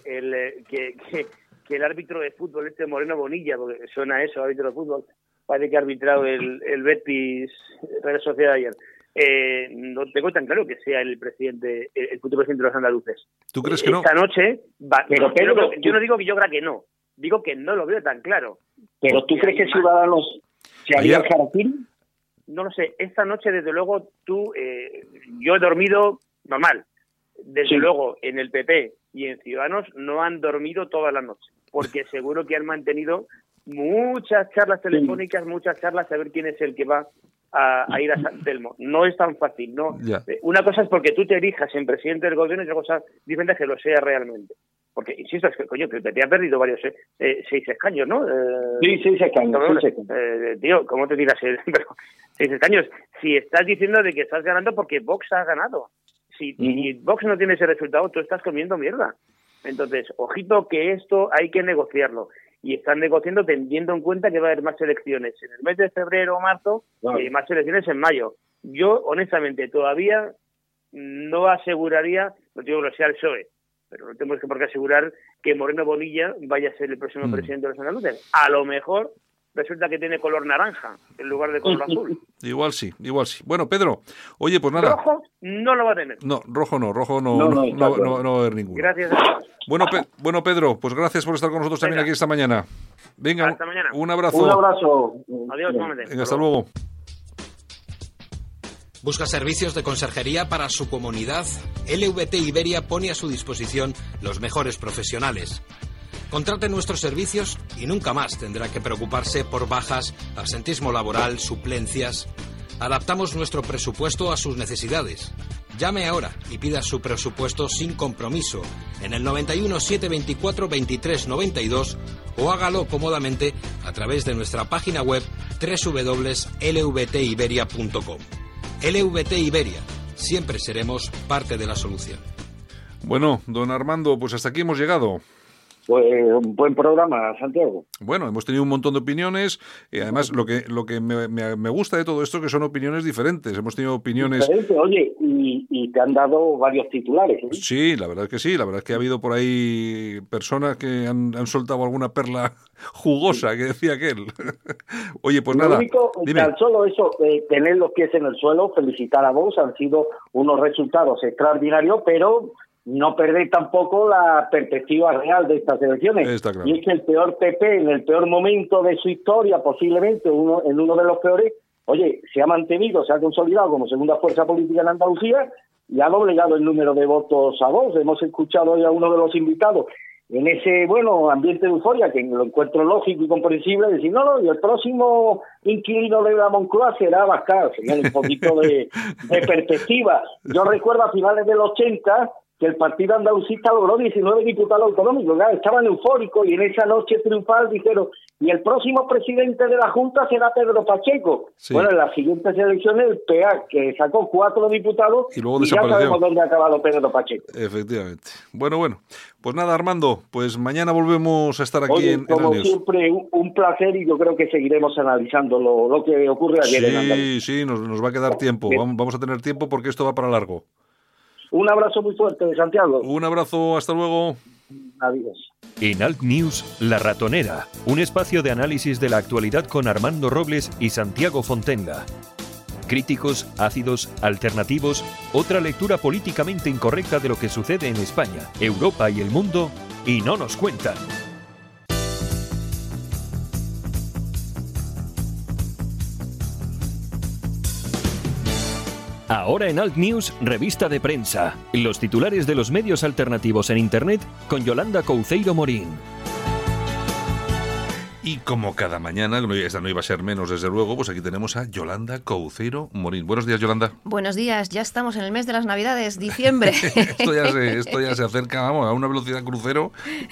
el árbitro de fútbol, Moreno Bonilla, porque suena eso, árbitro de fútbol, parece que ha arbitrado el Betis Real Sociedad ayer. No tengo tan claro que sea el futuro presidente de los andaluces. ¿Tú crees que no? Esta noche, yo no digo que yo crea que no, digo que no lo veo tan claro. ¿Pero tú crees que Ciudadanos se haría el jaraquín? No lo sé, esta noche desde luego yo he dormido normal, desde luego en el PP y en Ciudadanos no han dormido todas las noches, porque seguro que han mantenido muchas charlas telefónicas, muchas charlas a ver quién es el que va a ir a San Telmo. No es tan fácil, ¿no? Una cosa es porque tú te elijas en presidente del gobierno y otra cosa diferente es que lo sea realmente. Porque, insisto, es que, coño, que el PP ha perdido varios, 6 escaños, ¿no? Sí, 6 escaños. Tío, ¿cómo te tiras? 6 escaños. Si estás diciendo de que estás ganando porque Vox ha ganado. Si Vox no tiene ese resultado, tú estás comiendo mierda. Entonces, ojito que esto hay que negociarlo. Y están negociando teniendo en cuenta que va a haber más elecciones en el mes de febrero o marzo y más elecciones en mayo. Yo, honestamente, todavía no aseguraría, no digo que sea el PSOE, pero no tenemos por qué asegurar que Moreno Bonilla vaya a ser el próximo presidente de los andaluces. A lo mejor resulta que tiene color naranja en lugar de color azul. Igual sí. Bueno, Pedro, oye, pues nada. Rojo no lo va a tener. No, rojo no va a haber ninguno. Gracias a Dios. Bueno, Pedro, pues gracias por estar con nosotros también aquí esta mañana. Venga, hasta mañana. Un abrazo. Un abrazo. Adiós, Venga, hasta luego. ¿Busca servicios de conserjería para su comunidad? LVT Iberia pone a su disposición los mejores profesionales. Contrate nuestros servicios y nunca más tendrá que preocuparse por bajas, absentismo laboral, suplencias. Adaptamos nuestro presupuesto a sus necesidades. Llame ahora y pida su presupuesto sin compromiso en el 91 724 23 92 o hágalo cómodamente a través de nuestra página web www.lvtiberia.com. LVT Iberia. Siempre seremos parte de la solución. Bueno, don Armando, pues hasta aquí hemos llegado. Pues un buen programa, Santiago. Bueno, hemos tenido un montón de opiniones y además lo que me gusta de todo esto es que son opiniones diferentes. Hemos tenido opiniones... Oye, y te han dado varios titulares, ¿eh? Sí, la verdad es que sí. La verdad es que ha habido por ahí personas que han soltado alguna perla jugosa que decía aquel. Oye, pues nada. Lo único, tan solo eso, tener los pies en el suelo, felicitar a vos, han sido unos resultados extraordinarios, pero no perder tampoco la perspectiva real de estas elecciones. Está claro. Y es que el peor PP, en el peor momento de su historia, posiblemente en uno de los peores, oye, se ha mantenido, se ha consolidado como segunda fuerza política en Andalucía y ha doblegado el número de votos a Vox. Hemos escuchado hoy a uno de los invitados en ese, ambiente de euforia, que lo encuentro lógico y comprensible, decir, no, y el próximo inquilino de la Moncloa será Abascal. Sería un poquito de perspectiva. Yo recuerdo a finales del 80 que el partido andalucista logró 19 diputados autonómicos, estaban eufóricos y en esa noche triunfal dijeron, y el próximo presidente de la Junta será Pedro Pacheco. Sí. Bueno, en las siguientes elecciones el PA, que sacó 4 diputados, y luego ya sabemos dónde ha acabado Pedro Pacheco. Efectivamente. Bueno, pues nada, Armando, pues mañana volvemos a estar aquí. Oye, en como el News. Siempre, un placer, y yo creo que seguiremos analizando lo que ocurre ayer en Andalucía. Sí, nos va a quedar tiempo, vamos a tener tiempo porque esto va para largo. Un abrazo muy fuerte de Santiago. Un abrazo, hasta luego. Adiós. En Alt News, La Ratonera, un espacio de análisis de la actualidad con Armando Robles y Santiago Fontenga. Críticos, ácidos, alternativos, otra lectura políticamente incorrecta de lo que sucede en España, Europa y el mundo, y no nos cuentan. Ahora en Alt News, revista de prensa. Los titulares de los medios alternativos en Internet con Yolanda Couceiro Morín. Y como cada mañana, esta no iba a ser menos desde luego, pues aquí tenemos a Yolanda Couceiro Morín. Buenos días, Yolanda. Buenos días, ya estamos en el mes de las Navidades, diciembre. esto ya se acerca, vamos, a una velocidad crucero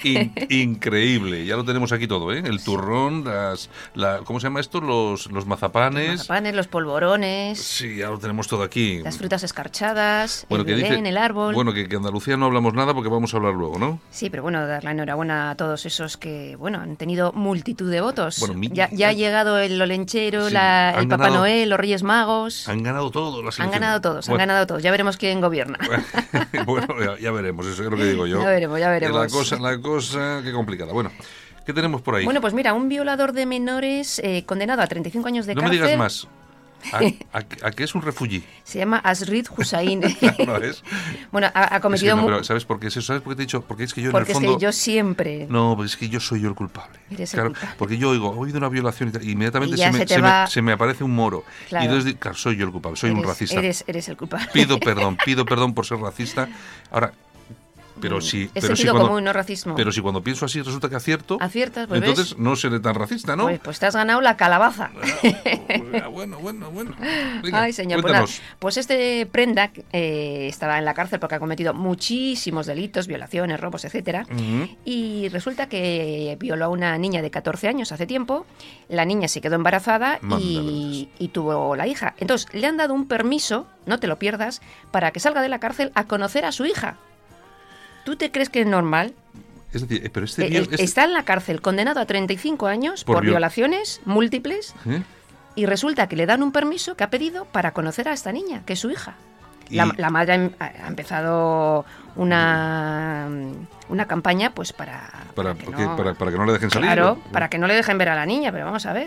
increíble. Ya lo tenemos aquí todo, ¿eh? El turrón, ¿cómo se llama esto? Los mazapanes. Los polvorones. Sí, ya lo tenemos todo aquí. Las frutas escarchadas, el Belén, el árbol. Bueno, que Andalucía no hablamos nada porque vamos a hablar luego, ¿no? Sí, pero bueno, dar la enhorabuena a todos esos que, bueno, han tenido multitud de votos. Bueno, ya ha llegado el olenchero, sí, el Papá Noel, los Reyes Magos. Han ganado todos las elecciones. Han ganado todos. Ya veremos quién gobierna. Bueno, ya veremos, eso es lo que digo yo. Ya veremos. La cosa, qué complicada. Bueno, ¿qué tenemos por ahí? Bueno, pues mira, un violador de menores condenado a 35 años de cárcel. No me digas más. ¿A qué es un refugi? Se llama Asrid Hussain. ¿No es? Bueno, ha cometido... pero ¿sabes por qué es eso? ¿Sabes por qué te he dicho? Porque es que yo porque en el fondo... es que yo siempre... No, pues es que yo soy yo el culpable. Eres el culpable. Porque yo he oído una violación y inmediatamente se me aparece un moro. Claro. Y entonces, claro, soy yo el culpable, soy un racista. Eres el culpable. Pido perdón por ser racista. Ahora... Pero si, es sentido común, no racismo. Pero si cuando pienso así resulta que acierto, aciertas, pues entonces ves, no seré tan racista, ¿no? Pues te has ganado la calabaza. Bueno. Venga, ay, señor, pues este prenda estaba en la cárcel porque ha cometido muchísimos delitos, violaciones, robos, etcétera. Y resulta que violó a una niña de 14 años hace tiempo. La niña se quedó embarazada y tuvo la hija. Entonces le han dado un permiso, no te lo pierdas, para que salga de la cárcel a conocer a su hija. ¿Tú te crees que es normal? Es decir, pero está en la cárcel, condenado a 35 años por violaciones múltiples, y resulta que le dan un permiso que ha pedido para conocer a esta niña, que es su hija. La madre ha empezado una campaña pues para que no le dejen salir. Claro, para que no le dejen ver a la niña, pero vamos a ver.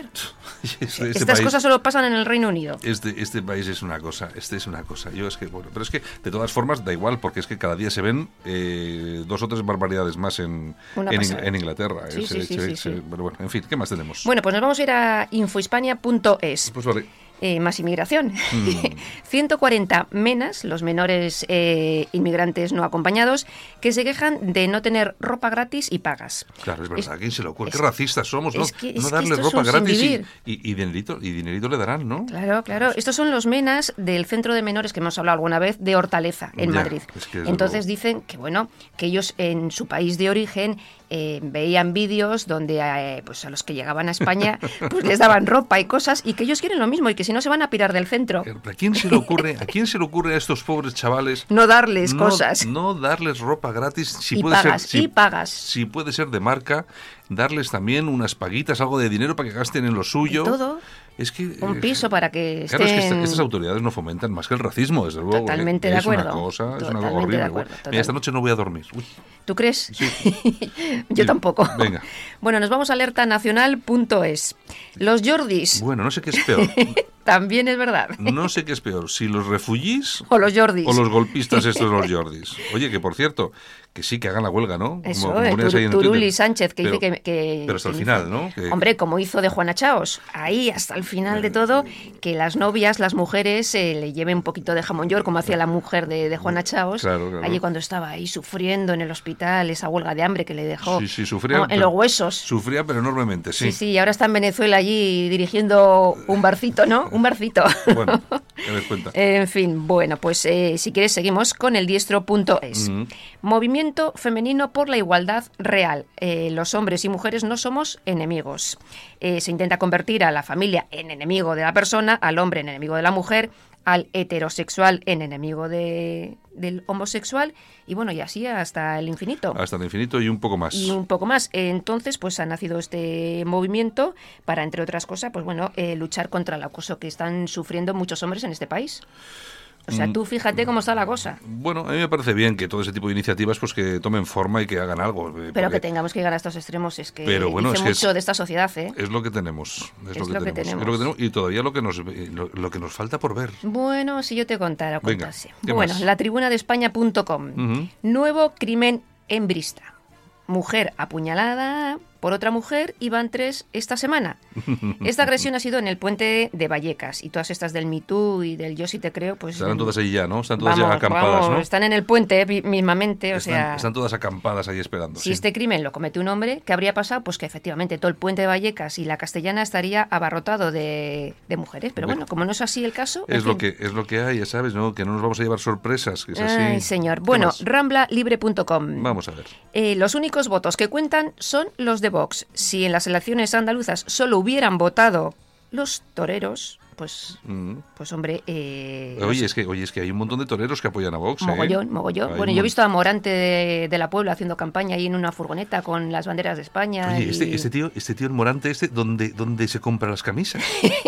Estas cosas solo pasan en el Reino Unido. Este país es una cosa, Yo es que, bueno, pero es que de todas formas da igual, porque es que cada día se ven 2 o 3 barbaridades más en Inglaterra. Sí. Pero bueno, en fin, ¿qué más tenemos? Bueno, pues nos vamos a ir a infohispania.es. Pues vale. Más inmigración. 140 menas, los menores inmigrantes no acompañados, que se quejan de no tener ropa gratis y pagas. Claro, es verdad. ¿A quién se le ocurre? Qué racistas somos, ¿no? No darles ropa gratis y dinerito le darán, ¿no? Claro. Estos son los menas del centro de menores que hemos hablado alguna vez de Hortaleza, en Madrid. Entonces dicen que, bueno, que ellos en su país de origen veían vídeos donde pues a los que llegaban a España pues les daban ropa y cosas, y que ellos quieren lo mismo y que si no se van a pirar del centro. ¿A quién se le ocurre a estos pobres chavales no darles cosas? No darles ropa gratis y pagas. Si puede ser de marca, darles también unas paguitas, algo de dinero para que gasten en lo suyo. Todo. Es que, un piso para que estén... Claro, es que estas autoridades no fomentan más que el racismo, desde luego. Totalmente de acuerdo. Es una cosa horrible. Mira, esta noche no voy a dormir. Uy. ¿Tú crees? Sí. Yo tampoco. Venga. Bueno, nos vamos a alertanacional.es. Los Jordis. Bueno, no sé qué es peor. También es verdad. No sé qué es peor, si los refugís o los Jordis. O los golpistas estos los Jordis. Oye, que por cierto, que sí que hagan la huelga, ¿no? Eso, Turull y Sánchez, que dice que... Pero hasta el final, ¿no? Hombre, como hizo de Juana Chaos, ahí hasta el final de todo, que las novias, las mujeres, le lleven un poquito de jamón york, como hacía la mujer de Juana Chaos, claro. Allí cuando estaba ahí sufriendo en el hospital, esa huelga de hambre que le dejó sufría, en los huesos. Sufría, pero enormemente, sí. Sí, y ahora está en Venezuela allí dirigiendo un barcito, ¿no? Un barcito. Bueno, ya me cuenta. En fin, bueno, pues si quieres seguimos con eldiestro.es. Movimiento femenino por la igualdad real. Los hombres y mujeres no somos enemigos. Se intenta convertir a la familia en enemigo de la persona, al hombre en enemigo de la mujer, al heterosexual en enemigo del homosexual, y bueno, y así hasta el infinito. Hasta el infinito y un poco más. Entonces, pues ha nacido este movimiento para, entre otras cosas, pues bueno, luchar contra el acoso que están sufriendo muchos hombres en este país. O sea, tú fíjate cómo está la cosa. Bueno, a mí me parece bien que todo ese tipo de iniciativas pues que tomen forma y que hagan algo. Pero que tengamos que llegar a estos extremos es que pero bueno, dice mucho de esta sociedad, ¿eh? Es lo que tenemos. Es lo que tenemos. Y todavía lo que nos falta por ver. Bueno, si yo te contara, contase. Bueno, latribunadespaña.com. Nuevo crimen en Brista. Mujer apuñalada por otra mujer y van 3 esta semana. Esta agresión ha sido en el puente de Vallecas y todas estas del Me Too y del Yo sí te creo, pues... Estarán todas ahí ya, ¿no? Están todas ya acampadas, ¿no? Están en el puente mismamente, Están todas acampadas ahí esperando. Si este crimen lo comete un hombre, ¿qué habría pasado? Pues que efectivamente todo el puente de Vallecas y la Castellana estaría abarrotado de mujeres. Pero bueno, como no es así el caso... Es lo que hay, ya sabes, ¿no? Que no nos vamos a llevar sorpresas, que es así. Ay, señor. Bueno, ramblalibre.com. Vamos a ver. Los únicos votos que cuentan son los de Vox. Si en las elecciones andaluzas solo hubieran votado los toreros, pues hombre... Oye, es que hay un montón de toreros que apoyan a Vox. Mogollón. Bueno, yo he visto a Morante de la Puebla haciendo campaña ahí en una furgoneta con las banderas de España. Oye, este tío, el Morante, ¿dónde se compra las camisas?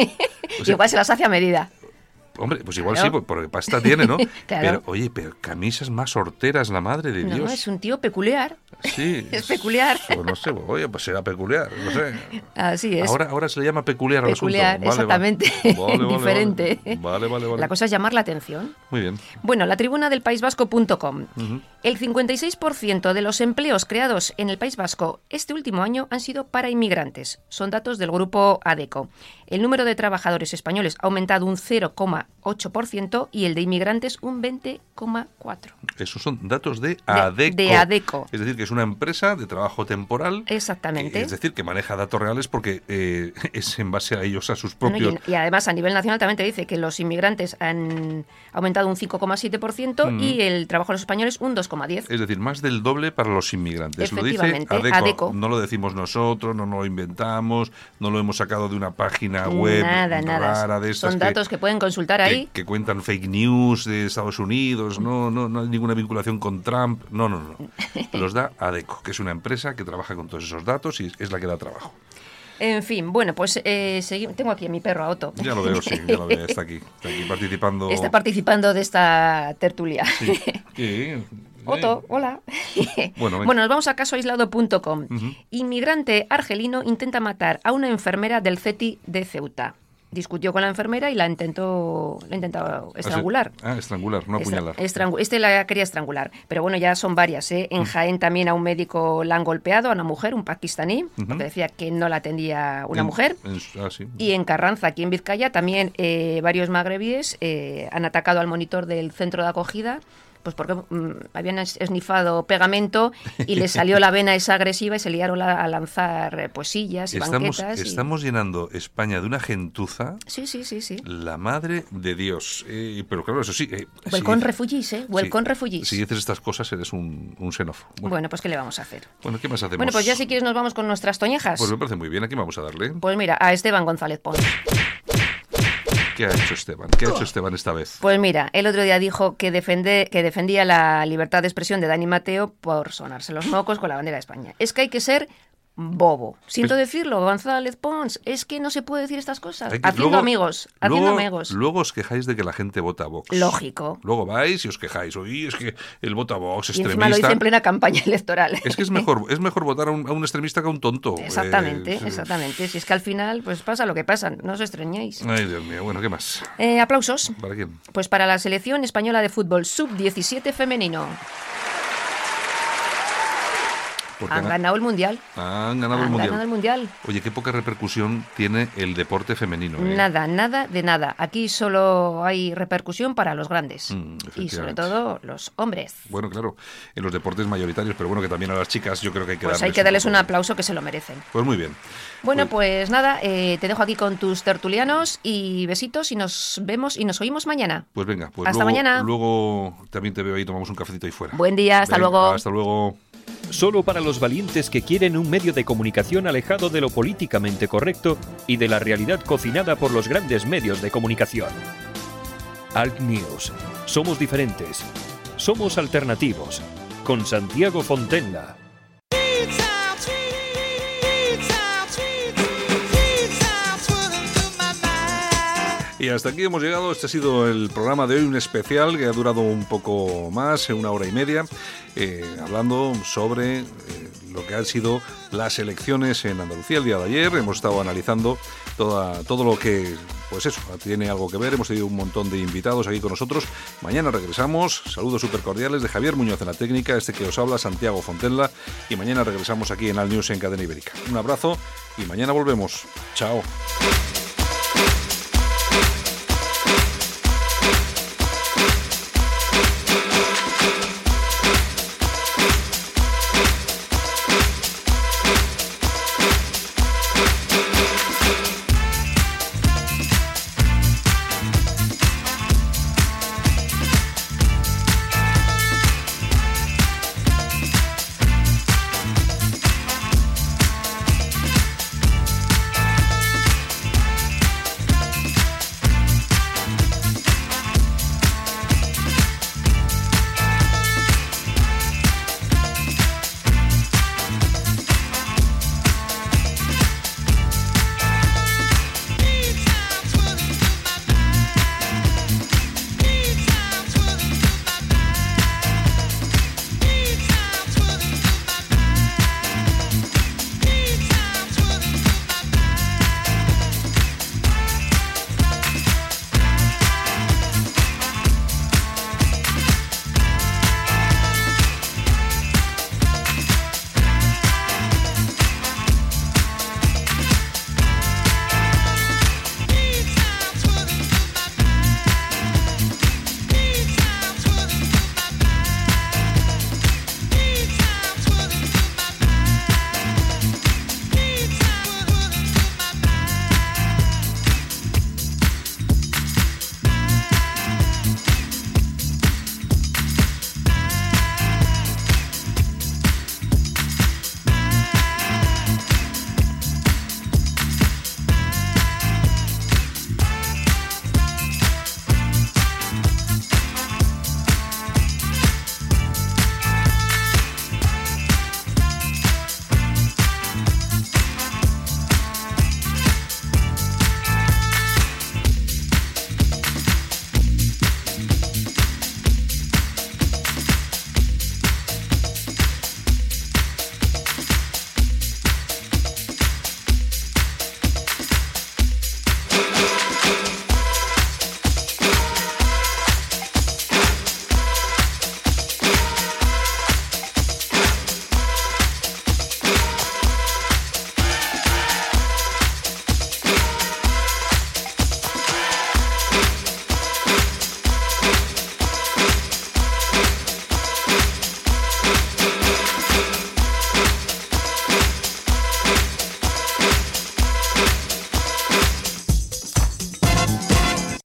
O sea, igual se las hace a medida. Hombre, pues igual sí, porque pasta tiene, ¿no? Claro. Pero camisas más horteras, la madre de Dios. No, es un tío peculiar. Sí. Es peculiar. Pues no sé, oye, pues será peculiar, no sé. Así es. Ahora se le llama peculiar al asunto. Peculiar, exactamente. Vale. Diferente. Vale. La cosa es llamar la atención. Muy bien. Bueno, latribunadelpaisvasco.com. El 56% de los empleos creados en el País Vasco este último año han sido para inmigrantes. Son datos del grupo ADECO. El número de trabajadores españoles ha aumentado un 0,8% y el de inmigrantes un 20,4%. Esos son datos de ADECO. De ADECO. Es decir, que es una empresa de trabajo temporal. Exactamente. Es decir, que maneja datos reales porque es en base a ellos, a sus propios... Y además, a nivel nacional también te dice que los inmigrantes han aumentado un 5,7% y el trabajo de los españoles un 2,10%. Es decir, más del doble para los inmigrantes. Lo dice ADECO. No lo decimos nosotros, no lo inventamos, no lo hemos sacado de una página web rara de estas. Son datos que pueden consultar ahí. Que cuentan fake news de Estados Unidos, no hay ninguna vinculación con Trump, no. Los da ADECO, que es una empresa que trabaja con todos esos datos y es la que da trabajo. En fin, bueno, pues tengo aquí a mi perro, a Otto. Ya lo veo, está aquí participando. Está participando de esta tertulia. Sí. Otto, hola. Bueno, nos vamos a casoaislado.com. Inmigrante argelino intenta matar a una enfermera del CETI de Ceuta. Discutió con la enfermera y la intentó estrangular. Estrangular, no apuñalar. La quería estrangular. Pero bueno, ya son varias, ¿eh? En Jaén también a un médico la han golpeado, a una mujer, un pakistaní, porque decía que no la atendía una mujer. Sí. Y en Carranza, aquí en Vizcaya, también varios magrebíes han atacado al monitor del centro de acogida, pues porque habían esnifado pegamento y les salió la vena esa agresiva y se liaron a lanzar pues sillas y banquetas. Estamos llenando España de una gentuza. Sí. La madre de Dios. Pero claro, eso sí. Welcome refugees, ¿eh? Welcome refugees. Si dices estas cosas eres un xenófobo. Bueno, pues ¿qué le vamos a hacer? Bueno, ¿qué más hacemos? Bueno, pues ya si quieres nos vamos con nuestras toñejas. Pues me parece muy bien. ¿A quién vamos a darle? Pues mira, a Esteban González Pons. ¿Qué ha hecho Esteban? ¿Qué ha hecho Esteban esta vez? Pues mira, el otro día dijo que defendía la libertad de expresión de Dani Mateo por sonarse los mocos con la bandera de España. Es que hay que ser bobo. Siento decirlo, González Pons, es que no se puede decir estas cosas. Haciendo amigos. Luego os quejáis de que la gente vota a Vox. Lógico. Luego vais y os quejáis. Oye, es que el voto a Vox y extremista. Encima lo dice en plena campaña electoral. Es que es mejor votar a un extremista que a un tonto. Exactamente. Si es que al final pues pasa lo que pasa, no os extrañéis. Ay, Dios mío. Bueno, ¿qué más? Aplausos. ¿Para quién? Pues para la selección española de fútbol sub-17 femenino. Han ganado el Mundial. Han ganado el Mundial. Oye, qué poca repercusión tiene el deporte femenino. Nada de nada. Aquí solo hay repercusión para los grandes. Y sobre todo los hombres. Bueno, claro, en los deportes mayoritarios, pero bueno, que también a las chicas yo creo que hay que darles... Pues hay que darles un aplauso que se lo merecen. Pues muy bien. Bueno, pues nada, te dejo aquí con tus tertulianos y besitos y nos vemos y nos oímos mañana. Pues venga, hasta mañana. Luego también te veo ahí, tomamos un cafecito ahí fuera. Buen día, hasta luego. Hasta luego. Solo para los valientes que quieren un medio de comunicación alejado de lo políticamente correcto y de la realidad cocinada por los grandes medios de comunicación. Alt News. Somos diferentes. Somos alternativos. Con Santiago Fontenla. Y hasta aquí hemos llegado. Este ha sido el programa de hoy, un especial que ha durado un poco más, 1 hora y media, hablando sobre lo que han sido las elecciones en Andalucía el día de ayer. Hemos estado analizando todo lo que, pues eso, tiene algo que ver. Hemos tenido un montón de invitados aquí con nosotros. Mañana regresamos. Saludos súper cordiales de Javier Muñoz en la técnica, que os habla, Santiago Fontenla, y mañana regresamos aquí en Al News en Cadena Ibérica. Un abrazo y mañana volvemos. Chao.